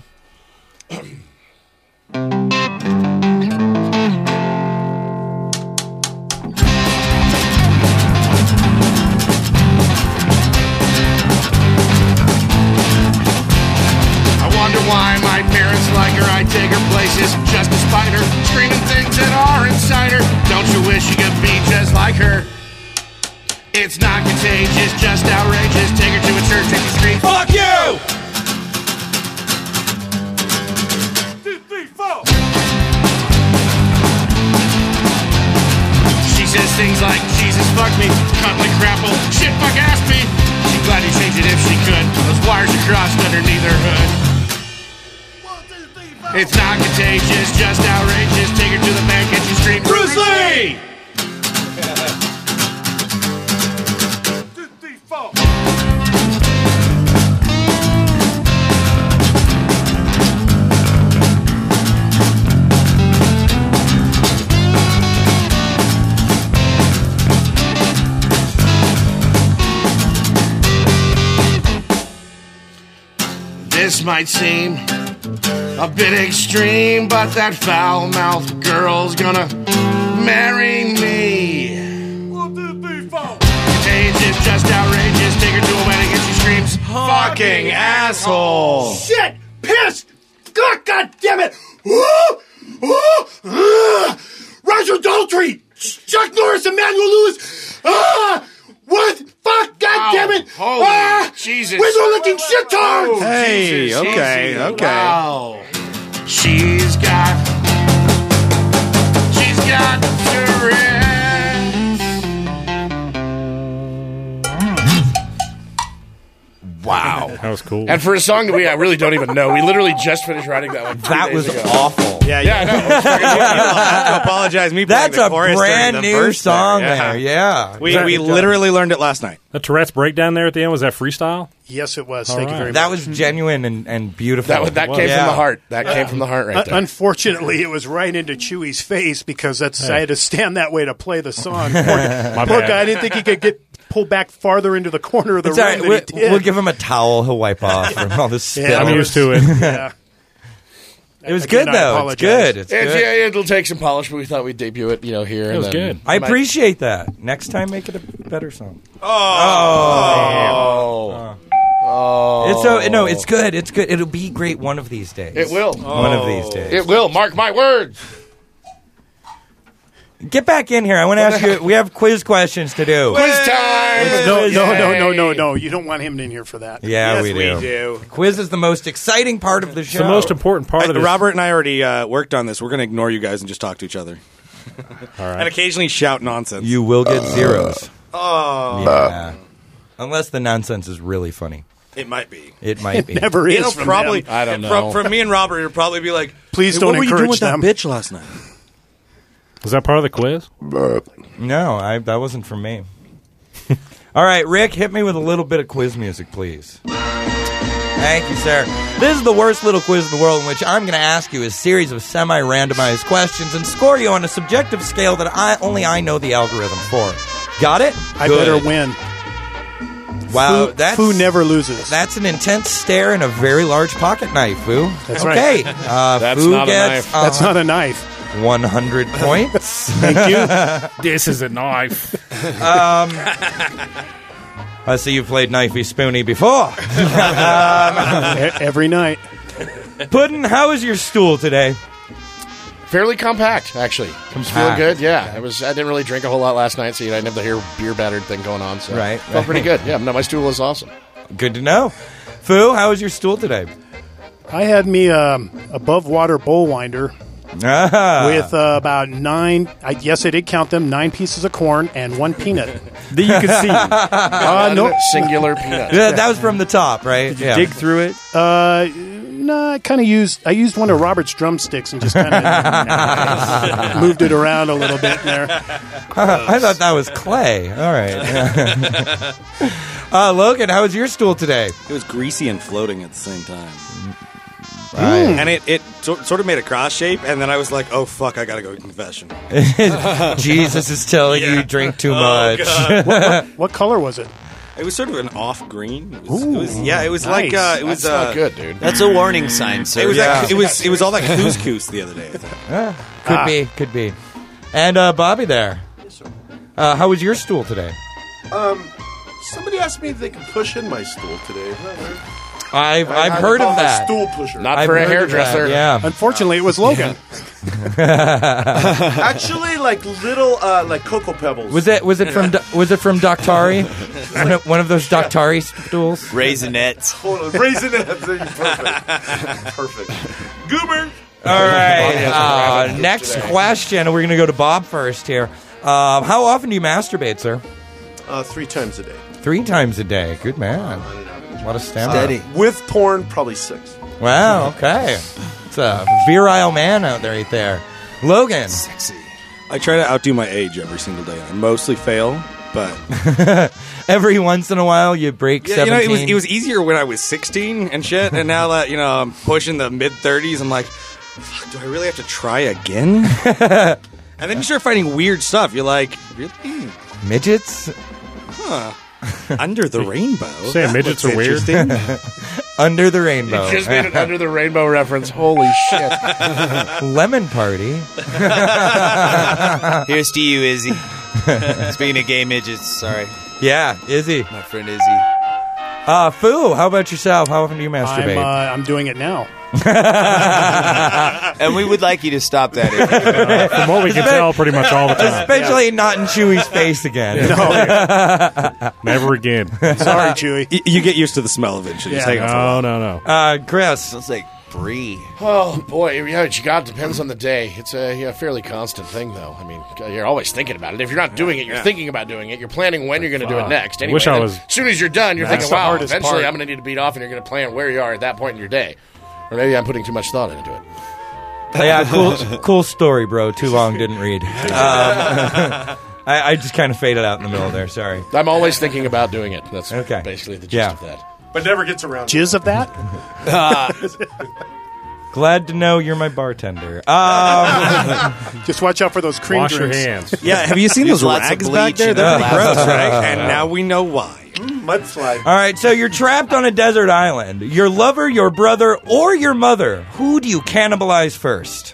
I wonder why my parents like her. I take her places just to spite her, screaming things that are inside her. Don't you wish you could be just like her? It's not contagious, just outrageous. Take her to a church and you scream, "Fuck you!" 2, 3, 4. She says things like, "Jesus, fuck me, cunt like grapple, shit, fuck, ask me." She'd gladly change it if she could. Those wires are crossed underneath her hood. It's not contagious, just outrageous. Take her to the bank and she screams, "Bruce Lee!" 2, 3, 4. This might seem a bit extreme, but that foul-mouthed girl's gonna marry me. Age is just outrageous. Take her to a wedding and she screams, "Fucking asshole!" Shit! Pissed! God damn it! Roger Daltrey! Chuck Norris, Emmanuel Lewis! What? Fuck! God damn it! Holy Jesus! Wizard-looking shit-tards! Hey, Jesus, okay, easy. okay. Wow. She's got Tourette's. Wow. That was cool. And for a song that I really don't even know, we literally just finished writing that like 2 That days was ago. awful. Yeah, I know. It was fucking You don't have to apologize. Me playing That's the a chorus during brand the new verse song there. there. Yeah. We literally learned it last night. The Tourette's breakdown there at the end, was that freestyle? Yes, it was. All Thank you right. very much. That was genuine and beautiful. That came from the heart. That came from the heart right there. Unfortunately, it was right into Chewy's face because I had to stand that way to play the song. Poor bad. guy, I didn't think he could get pulled back farther into the corner of the It's room all right. than he did. We'll give him a towel. He'll wipe off from all this spill. Yeah, I'm used to it. Yeah. It was Again, good, I though. It's apologize. good. It's good. Yeah, it'll take some polish, but we thought we'd debut it, here. It was good. I appreciate that. Next time, make it a better song. Oh. It's good. It's good. It'll be great one of these days. It will. One of these days. It will. Mark my words. Get back in here. I want to ask you. We have quiz questions to do. Quiz time. No. You don't want him in here for that. Yeah, Yes, we do. we do. Quiz is the most exciting part of the show. It's the most important part of this. Robert and I already worked on this. We're going to ignore you guys and just talk to each other. All right. And occasionally shout nonsense. You will get zeros. Oh. Yeah. Unless the nonsense is really funny. It might be. It might be. Never is. It'll from probably. them. I don't know. From me and Robert, it'll probably be like, Please "Hey, don't what were you doing encourage with them." that bitch last night?" Was that part of the quiz? No, that wasn't from me. All right, Rick, hit me with a little bit of quiz music, please. Thank you, sir. This is the worst little quiz in the world in which I'm going to ask you a series of semi-randomized questions and score you on a subjective scale that only I know the algorithm for. Got it? I Good. better win. Wow, Foo never loses. That's an intense stare and a very large pocket knife, Foo. That's okay. right. That's Foo not a gets, knife. That's not a knife. 100 points. Thank you. This is a knife. I see you've played Knifey Spoony before. Every night. Puddin', how is your stool today? Fairly compact, actually. It's feeling good. Yeah, I didn't really drink a whole lot last night, so I didn't have the hair beer battered thing going on. So Right, felt pretty good. Yeah, no, my stool is awesome. Good to know. Foo, how was your stool today? I had me above water bowl winder with about 9. Yes, I did count them. 9 pieces of corn and 1 peanut. That you could see. Nope. Singular peanut. Yeah, that was from the top, right? Did you dig through it? No, I kind of used of Robert's drumsticks and just kind of moved it around a little bit there. I thought that was clay. All right. Logan, how was your stool today? It was greasy and floating at the same time. Right. And it sort of made a cross shape, and then I was like, oh, fuck, I got to go to confession. Jesus is telling you drink too much. What color was it? It was sort of an off green. It was Nice. like it was That's not good, dude. That's a warning sign, sir. It was it was all that couscous the other day. I think. Could be. And Bobby there. How was your stool today? Somebody asked me if they could push in my stool today. I've heard of that. Stool pusher. Not I've for a heard of that, hairdresser. Yeah. Unfortunately, it was Logan. Actually, like little like Cocoa Pebbles. Was it from Doctari? one of those Doctari stools? Raisinettes. Raisinets. Perfect. Goober. All right. Next question. We're going to go to Bob first here. How often do you masturbate, sir? 3 times a day. 3 times a day. Good man. A lot of stamina. Steady. With porn, probably 6. Wow. Okay. It's a virile man out there, right there. Logan. Sexy. I try to outdo my age every single day. I mostly fail, but every once in a while you break 17. It was easier when I was 16 and shit, and now that I'm pushing the mid 30s, I'm like, fuck, do I really have to try again? And then you start finding weird stuff. You're like, really? Midgets? Huh. Under the rainbow. Saying midgets are weird? Under the Rainbow. You just made an Under the Rainbow reference. Holy shit. Lemon Party. Here's to you, Izzy. Speaking of gay midgets, sorry. Yeah, Izzy. My friend Izzy. Foo, how about yourself? How often do you masturbate? I'm doing it now. And we would like you to stop that. From what we can tell, pretty much all the time. Especially not in Chewy's face again. Never again. Sorry, Chewy. You get used to the smell eventually. Yeah. No. Chris. Smells like brie. Oh, boy. Yeah, it depends on the day. It's a fairly constant thing, though. I mean, you're always thinking about it. If you're not doing it, you're thinking about doing it. You're planning when you're going to do it next. Anyway, Wish I was- as soon as you're done, you're That's thinking, the wow, hardest eventually part. I'm going to need to beat off, and you're going to plan where you are at that point in your day. Or maybe I'm putting too much thought into it. Yeah, cool story, bro. Too long, didn't read. I just kind of faded out in the middle there. Sorry. I'm always thinking about doing it. That's Okay. basically the gist Yeah. of that. But never gets around. Jizz of that? Glad to know you're my bartender. Just watch out for those cream Wash drinks. your hands. Yeah, have you seen Use those lots of rags bleach back there? and They're pretty molasses. gross, right? And now we know why. Mudslide. All right, so you're trapped on a desert island. Your lover, your brother, or your mother. Who do you cannibalize first?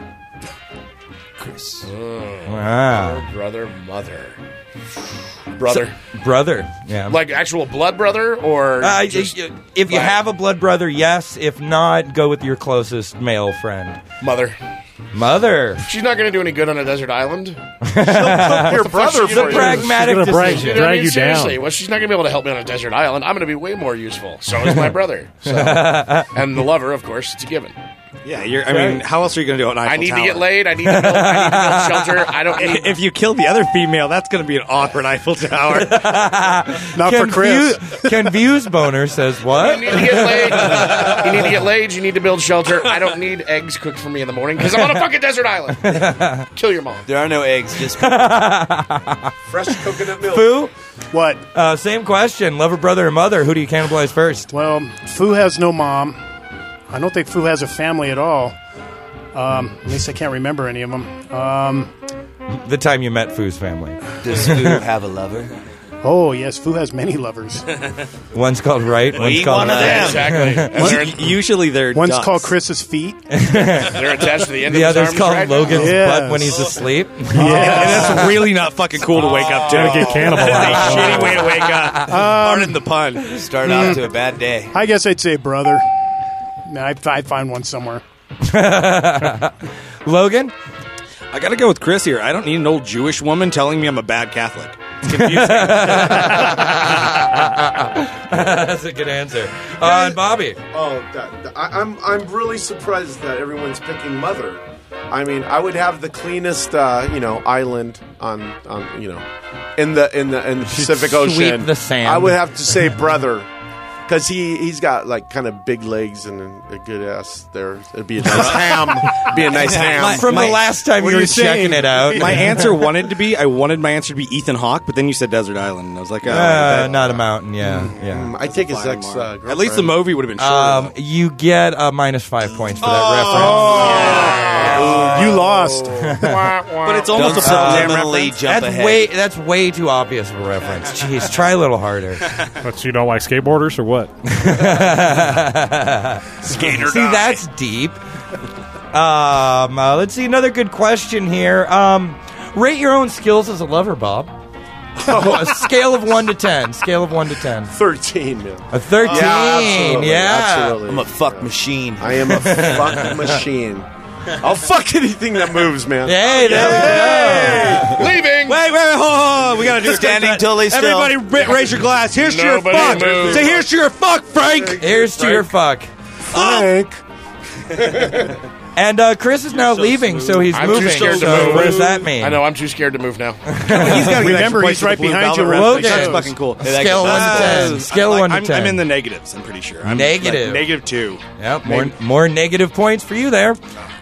Chris. Wow. Brother, mother. Brother. Brother, yeah. Like actual blood brother, or just if you have a blood brother, yes. If not, go with your closest male friend. mother? Mother. She's not going to do any good on a desert island. Your brother The pragmatic She's gonna decision. drag you seriously. down. Well, she's not going to be able to help me on a desert island. I'm going to be way more useful. So is my brother. So. And the lover, of course, it's a given. Yeah, I mean, how else are you going to do it on Eiffel I need Tower? to get laid. I need to build shelter. I don't need... If you kill the other female, that's going to be an awkward Eiffel Tower. Not for Chris. Confused boner says what? You need to get laid. You need to get laid. You need to build shelter. I don't need eggs cooked for me in the morning because I'm on a fucking desert island. Kill your mom. There are no eggs, just fresh coconut milk. Foo? What? Same question. Lover, brother, or mother? Who do you cannibalize first? Well, Foo has no mom. I don't think Foo has a family at all. At least I can't remember any of them. The time you met Foo's family. Does Foo have a lover? Oh, yes, Foo has many lovers. One's called right, one's called one of them. Exactly. Usually they're One's ducks. called Chris's feet. They're attached to the end The of his other's arms called right now. Logan's Yes. butt when he's asleep. Yeah, and that's really not fucking cool to wake up to. Gotta get cannibalized. Shitty way to wake up. Pardon the pun. Start off to a bad day. I guess I'd say brother. Nah, I'd find one somewhere. Logan? I got to go with Chris here. I don't need an old Jewish woman telling me I'm a bad Catholic. It's confusing. That's a good answer. And Bobby? Oh, I'm really surprised that everyone's picking mother. I mean, I would have the cleanest, island on in the Pacific Ocean. Sweep the sand. I would have to say brother, because he's got like kind of big legs and a good ass. There, it'd be a nice ham. Be a nice ham. From the last time you were checking it out. My answer I wanted my answer to be Ethan Hawke, but then you said Desert Island, and I was like, not a mountain, yeah. I take his ex. At least the movie would have been shorter. You get a minus 5 points for that You lost. But it's almost Don't a damn subliminally reference. jump reference. ahead. That's way too obvious of a reference. Jeez, try a little harder. But you don't like skateboarders or what? Skater See, that's deep. Let's see, another good question here. Rate your own skills as a lover, Bob. A scale of 1 to 10. Scale of 1 to 10. 13, man. A 13. Absolutely. Yeah. I'm a fuck machine. I am a fuck machine. I'll fuck anything that moves, man. Hey, there we go. Leaving. Wait, hold on. We got to do a Standing quick- totally still. Everybody raise your glass. Here's to your Nobody fuck. move. Say here's to your fuck, Frank. Here's to your fuck. Frank. And Chris is now leaving, so he's I'm moving. too scared to So move. what does that mean? I know. I'm too scared to move now. He's got to Remember, he's right behind you. Logan. That's fucking cool. Scale 1 to 10. Scale 1 to 10. I'm in the negatives. I'm pretty sure. I'm Negative. like -2. Yep, more negative points for you there.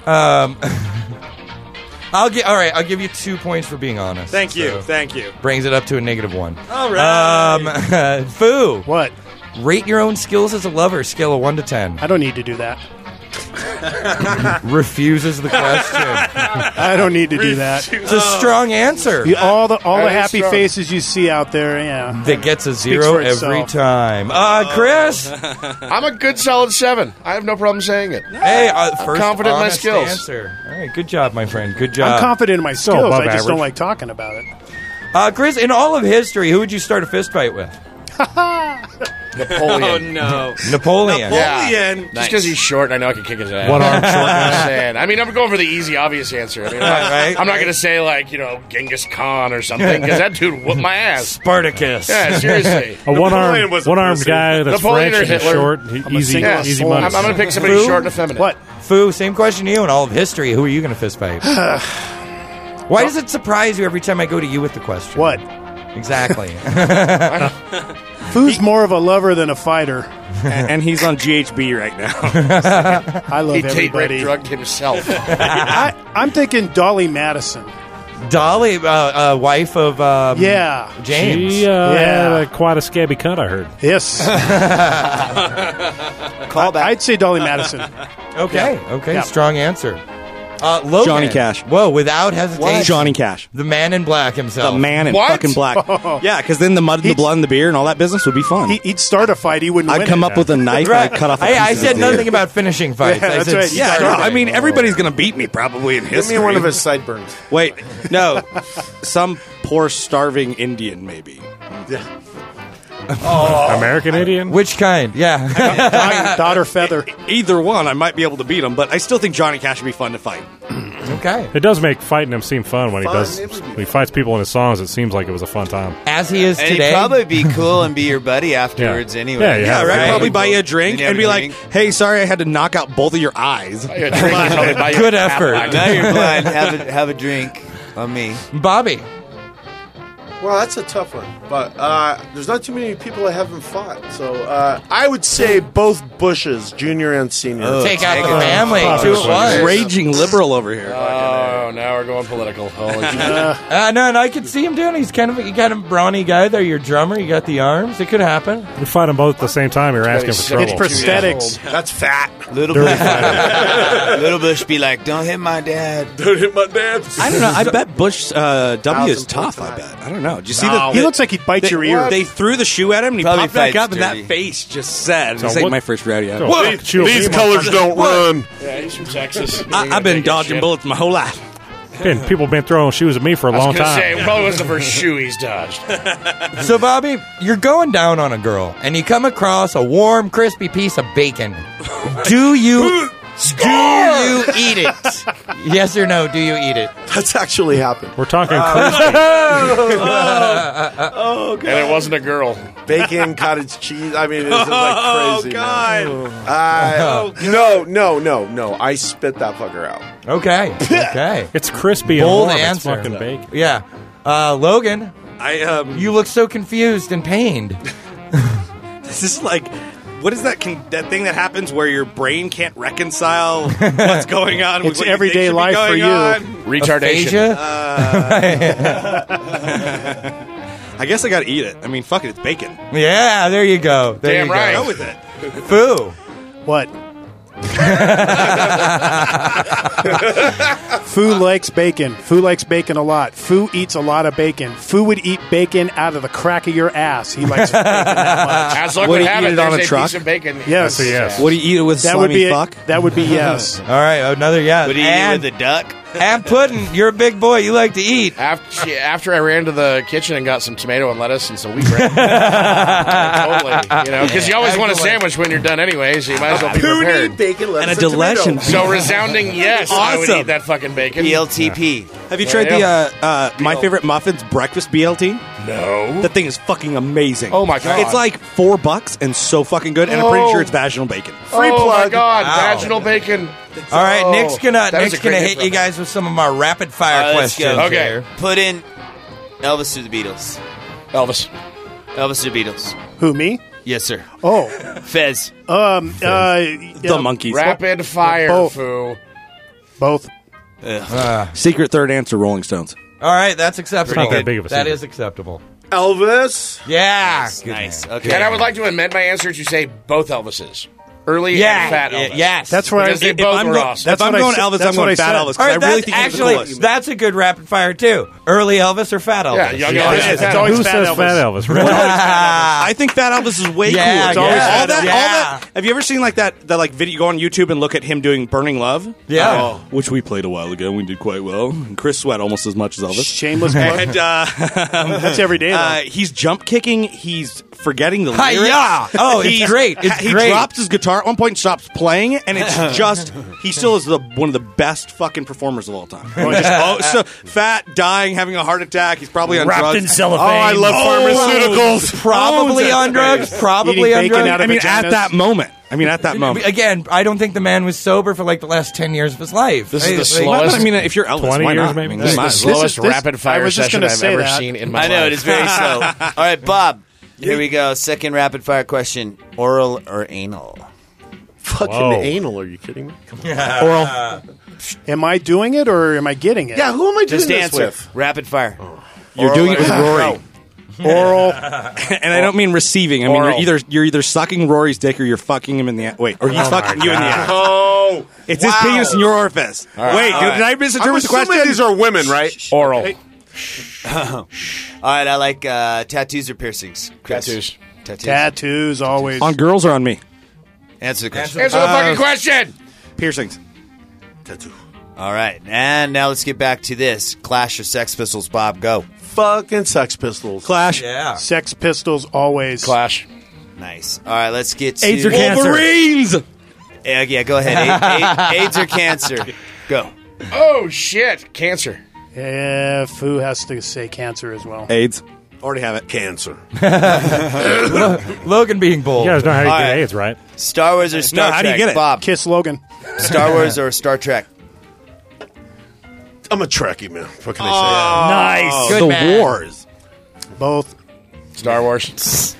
I'll give you 2 points for being honest. Thank you. So Thank you. brings it up to a -1. All right. Foo. What? Rate your own skills as a lover. Scale of 1 to 10. I don't need to do that. Refuses the question. I don't need to do that. It's a strong answer. All the That is happy strong. faces you see out there, yeah. That gets a Speaks 0 for every itself. time. Chris? I'm a good solid 7. I have no problem saying it. Hey, I'm first confident in my honest skills. Answer. All right, good job, my friend. Good job. I'm confident in my So skills. above I just average. don't like talking about it. Chris, in all of history, who would you start a fist fight with? Napoleon. Oh no. Napoleon. Napoleon. Just because he's short, I know I can kick his ass. One arm short guy. Just saying. I mean, I'm going for the easy, obvious answer. I mean, Right, I'm not going to say, like, Genghis Khan or something, because that dude whooped my ass. Spartacus. Yeah, seriously. A Napoleon was a one-armed pussy. guy that's Napoleon French or and Hitler? short. Easy Yeah. easy I'm money. going to pick somebody Who? short and effeminate. What? Foo, same question to you in all of history. Who are you going to fist fight? Why does it surprise you every time I go to you with the question? What? Exactly. Foo's more of a lover than a fighter. And he's on GHB right now. I love He date rape everybody. drugged himself. I'm thinking Dolly Madison. Dolly, wife of Yeah. James. She had quite a scabby cut, I heard. Yes. I'd say Dolly Madison. Okay, Yeah. strong answer. Logan. Johnny Cash. Whoa, without hesitation. Johnny Cash. The man in black himself. The man in What? fucking black. Yeah, because then the mud and the blood and the beer and all that business would be fun. He'd start a fight. He wouldn't win I'd come it. up with a knife Right. and I'd cut off a Hey, piece I of said the deer. nothing about finishing fights. Yeah, I that's said right. Yeah, starting. no, I mean, everybody's going to beat me probably in Give history. me one of his sideburns. Wait, no. Some poor starving Indian, maybe. American Indian? Which kind? Yeah. Dot or feather. Either one, I might be able to beat him, but I still think Johnny Cash would be fun to fight. Okay. It does make fighting him seem fun when he Fun, does. it would be When he fights people in his songs, it seems like it was a fun time. As he is And today. he'd probably be cool and be your buddy afterwards anyway. Yeah, you Yeah, have right? Right. Probably buy you a drink You have and be a like, drink. hey, sorry I had to knock out both of your eyes. Yeah, drink and probably buy you Good a effort. Cadillac. Now you're blind. Have a drink on me. Bobby. Well, that's a tough one, but there's not too many people I haven't fought. So I would say both Bushes, junior and senior. Take out the family. 2 at once. Raging liberal over here. Oh, now we're going political. Holy shit. No, and I could see him doing it. He's kind of you got a brawny guy there. Your drummer, you got the arms. It could happen. You fight them both at the same time, you're asking for It's trouble. It's prosthetics. That's fat. Little Dirty Bush, fighter. Little Bush be like, don't hit my dad. Don't hit my dad. I don't know. I bet Bush W is 1,000 tough, points I tonight. bet. I don't know. Did you see No. the... He looks like he'd bite your ear. They threw the shoe at him, and he Probably popped back fights up, and dirty. that face just said, So "This ain't what- my first rodeo." So What? These colors don't run. Yeah, he's from Texas. I've been dodging bullets my whole life. People been throwing shoes at me for a I was long going to time. say, it probably wasn't the first shoe he's dodged. So, Bobby, you're going down on a girl, and you come across a warm, crispy piece of bacon. Do you eat it? Yes or no? Do you eat it? That's actually happened. We're talking crispy. Oh, God. And it wasn't a girl. Bacon, cottage cheese. I mean, it's just like crazy. God. No. I spit that fucker out. Okay. Okay. It's crispy Bold and warm. answer. It's fucking bacon. Yeah. Logan, I you look so confused and pained. This is like, what is that that thing that happens where your brain can't reconcile what's going on? with It's what you everyday think should be life for going you. on? Retardation. I guess I got to eat it. I mean, fuck it, it's bacon. Yeah, there you go. There Damn you right. Go Go. with it. Foo. What? Foo likes bacon. Foo likes bacon a lot. Foo eats a lot of bacon. Foo would eat bacon out of the crack of your ass. He likes bacon that much. As luck What, would do you have eat it, it on there's a truck? piece of bacon. Yes. That's a yes. What do you eat it with? That would Slimy be fuck? That would be yes. All right, another yes. What do you eat with a duck? And Puddin', you're a big boy. You like to eat. After I ran to the kitchen and got some tomato and lettuce and some wheat bread. Totally. Because you always want a sandwich when you're done anyway, so you might as well be prepared. Bacon, And a deletion. So resounding yes, I would Awesome. eat that fucking bacon. BLTP. Have you tried the My Favorite Muffins breakfast BLT? No. That thing is fucking amazing. Oh, my God. It's like $4 and so fucking good, and I'm pretty Oh. sure it's vaginal bacon. Free Oh plug. my God, Wow. vaginal bacon. All right, Nick's gonna that was a great hit you intro. guys with some of our rapid fire Let's go. questions. Okay. here. Put in Elvis to the Beatles. Elvis. Elvis to the Beatles. Who, me? Yes, sir. Oh. Fez. The Monkeys. Rapid fire, Both. foo. Both. Secret third answer, Rolling Stones. All right, that's acceptable. It's not that big of a That secret. is acceptable. Elvis. Yeah. Nice. man. Okay. And I would like to amend my answer to say both Elvises. Early and Fat Elvis. Yes. That's where Because they If both I'm were go- awesome. if I'm going Elvis, I'm going Fat Elvis. 'Cause All right, I that's really think he's the actually coolest. that's a good rapid fire too. Early Elvis or Fat Elvis? Yeah, young Yeah, Elvis. it's always Who Fat says Elvis. Fat Elvis? Really? I think Fat Elvis is way Yeah, cooler. It's always yeah, all that. yeah. All that. Have you ever seen like that like video? You go on YouTube and look at him doing "Burning Love." Yeah. which we played a while ago. We did quite well. And Chris sweat almost as much as Elvis. Shameless plug. And That's every day, though. he's jump kicking. He's forgetting the lyrics. Hi-ya! Oh, it's great. It's he great. drops his guitar at one point and stops playing, and it's just he still is one of the best fucking performers of all time. So fat, dying, having a heart attack. He's probably on Wrapped drugs. in cellophane. Oh, I love pharmaceuticals. Probably on drugs. Probably Eating on bacon drugs. out of I mean, vaginas. at that moment. Again, I don't think the man was sober for like the last 10 years of his life. This is the Well, slowest. but I mean, if you're Elvis, 20 why years not? maybe? I mean, This is you the might as well. slowest rapid I fire was just session gonna I've say ever that. seen in my I know, life. it is very slow. All right, Bob. Here we go. Second rapid fire question. Oral or anal? Fucking Whoa. anal? Are you kidding me? Oral. Am I doing it or am I getting it? Yeah, who am I doing Just this answer. with? Rapid fire. You're doing it with Rory. Oral. And I don't mean receiving. I mean Oral. you're either sucking Rory's dick or you're fucking him in the wait, or he's fucking you in the ass. Oh, It's his penis in your orifice. Wait, did I I'm misinterpret the assuming question? these are women, right? Oral. All right, I like tattoos or piercings. Chris. Tattoos. Tattoos, always. On girls or on me? Answer the question. Answer the fucking question. Piercings. Tattoo. All right, and now let's get back to this. Clash or Sex Pistols, Bob, go. Fucking Sex Pistols. Clash. Yeah. Sex Pistols, always. Clash. Nice. All right, let's get to... AIDS or cancer? Wolverines. Yeah, go ahead. AIDS or cancer? Go. Oh, shit. Cancer. Yeah, Foo has to say cancer as well. AIDS. Already have it. Cancer. Logan being bold. You guys know how you All get right. AIDS, right? Star Wars or Star how Trek? do you get it? Bob. Kiss Logan. Star Wars or Star Trek? I'm a Trekkie, man. What can I Nice. Good the man. Wars. Both. Star Wars. say?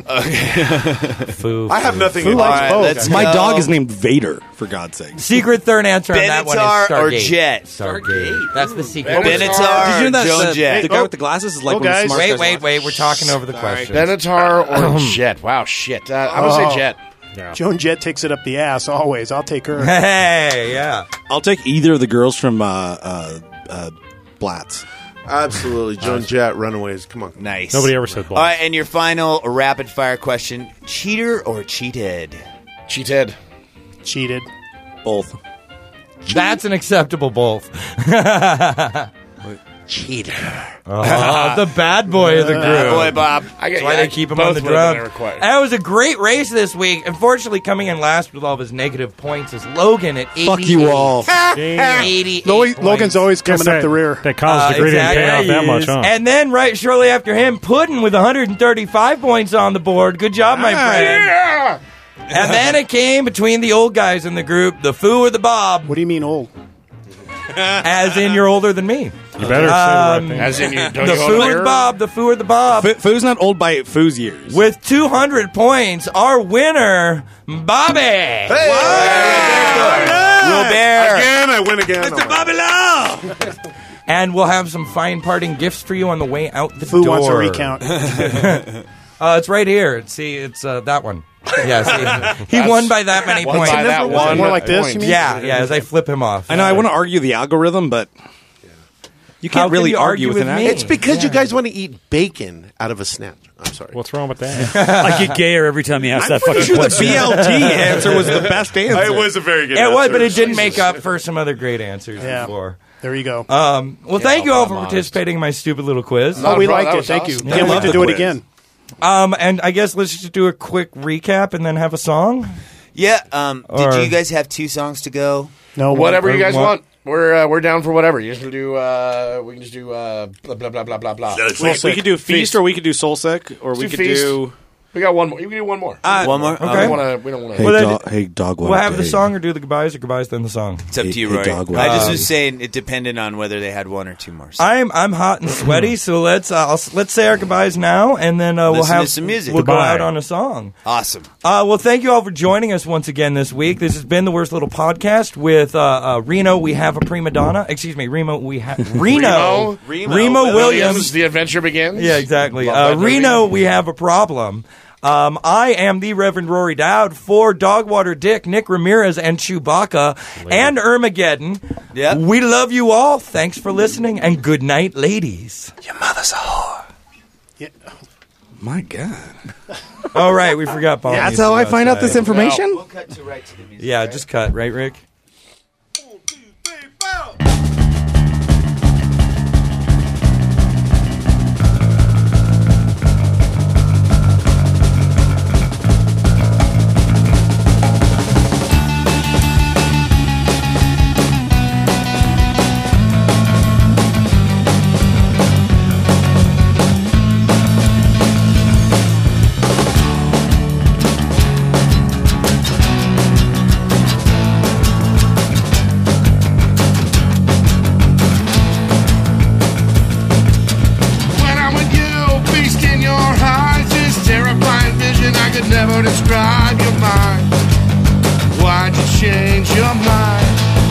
I have nothing Who in likes right, both? let's My go. dog is named Vader, for God's sake. Secret third answer on that one is Benatar Stargate. or Jet? Stargate. That's the secret. Benatar Did you know or that Joan the Jett? guy with the glasses is like Oh, one of the guys. smartest Wait, guys wait. We're talking over the question. Benatar or Jet? Wow, shit. I'm going to say Jet. Yeah. Joan Jett takes it up the ass, always. I'll take her. Hey, yeah. I'll take either of the girls from Blatz. Absolutely. Joan Jett, Runaways. Come on. Nice. Nobody ever said All right, and your final rapid fire question. Cheater or cheated? Cheated. Cheated. Both. That's an acceptable both. Cheater. The bad boy of the group. Bad boy, Bob. That's why they keep him on the drum. That was a great race this week. Unfortunately, coming in last with all of his negative points is Logan at 88. Fuck you all. 88 Logan's always coming up the rear. That college degree didn't pay off that much, huh? And then right shortly after him, Puddin with 135 points on the board. Good job, my friend. Yeah. And then it came between the old guys in the group, the Foo or the Bob. What do you mean old? As in you're older than me. You better say the right thing. As in you don't The you Foo hold or your- the Bob, the Foo or the Bob. Foo's not old by Foo's years. With 200 points, our winner, Bobby. Hey! Robert. Again, I win again. Mr. Bobby Lau! And we'll have some fine parting gifts for you on the way out the Foo door. wants a recount. It's right here. See, it's that one. Yeah, see, he won by that many Won points. by that one More like this, point. you mean? Yeah, as I flip him off. I know I want to argue the algorithm, but you How can't can really you argue with an me? algorithm. It's because you guys want to eat bacon out of a snatch. I'm sorry. What's wrong with that? I get gayer every time you ask that fucking Pretty sure the question. BLT answer was the best answer. It was a very good It was, answer. but it didn't make up for some other great answers Yeah. before. There you go. Well, thank you all for I'm honest. participating in my stupid little quiz. Oh, we bro, liked that it. was Thank you. awesome. Can't wait love to the do it quiz. again. And I guess let's just do a quick recap and then have a song. Yeah. Or- Did you guys have 2 songs to go? No, Whatever you guys What? want. We're down for whatever. You can do we can just do blah blah blah blah blah blah. We could do Feast, or we could do Soul Sick, or we Do could Feast. do... We got one more. You can do one more. One more? okay. We don't want to. Well, then- hey, dog. We'll have the song or do the goodbyes or goodbyes then the song. It's up to you, Hey, Roy. dog, I just what? was saying it depended on whether they had 1 or 2 more. I'm hot and sweaty, so let's say our goodbyes now, and then we'll Listen to have some music. We'll go Goodbye. out on a song. Awesome. Well, thank you all for joining us once again this week. This has been the Worst Little Podcast with Reno. We have a prima donna. Excuse me, Remo. We have Reno. Remo Williams. The adventure begins. Yeah, exactly. Love that movie. Reno, we have a problem. I am the Reverend Rory Dowd for Dogwater Dick, Nick Ramirez, and Chewbacca, and Ermageddon. Yep. We love you all. Thanks for listening, and good night, ladies. Your mother's a whore. Yeah. My God. Oh, right. We forgot Paul. Yeah, that's how I find out this information? We'll cut to right to the music. Yeah, just cut. Right, Rick? When I'm with you, feast in your eyes, this terrifying vision I could never describe your mind. Why'd you change your mind?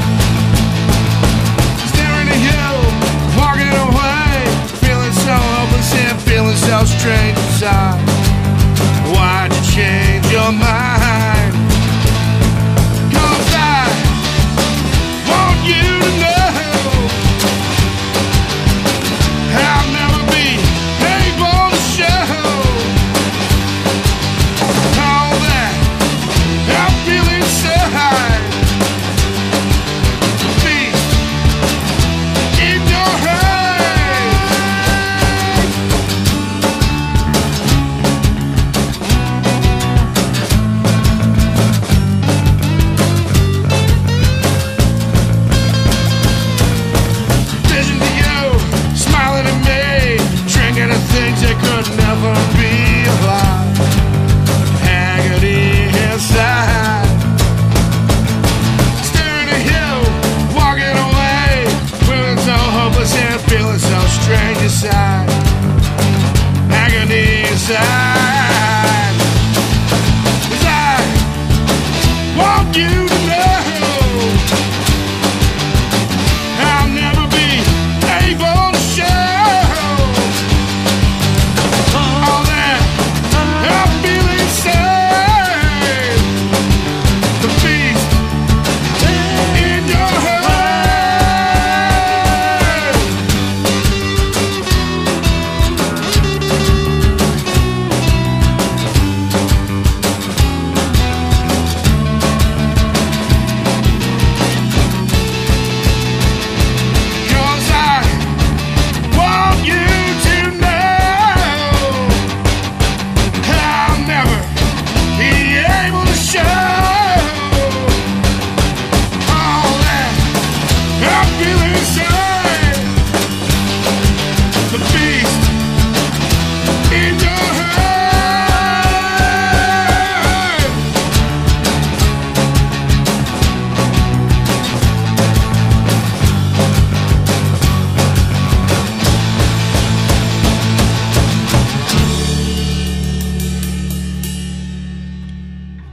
Staring at you, walking away, feeling so hopeless and feeling so strange inside. Why'd you change your mind? 'Cause I want you to know I'll never be able to show all that I feel inside. The beast in your eyes. Vision to you, smiling at me, drinking of things that could never be alive. Agony inside. Staring at you, walking away, feeling so hopeless and feeling so strange inside. Agony inside. 'Cause I want you to know I'll never be able to show all that I feel inside. The beast in your heart. Cause I want you to know I'll never be able to show all that I feel inside. The beast in your heart.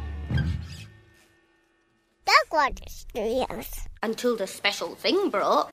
Dogwater Studios. Until the special thing broke.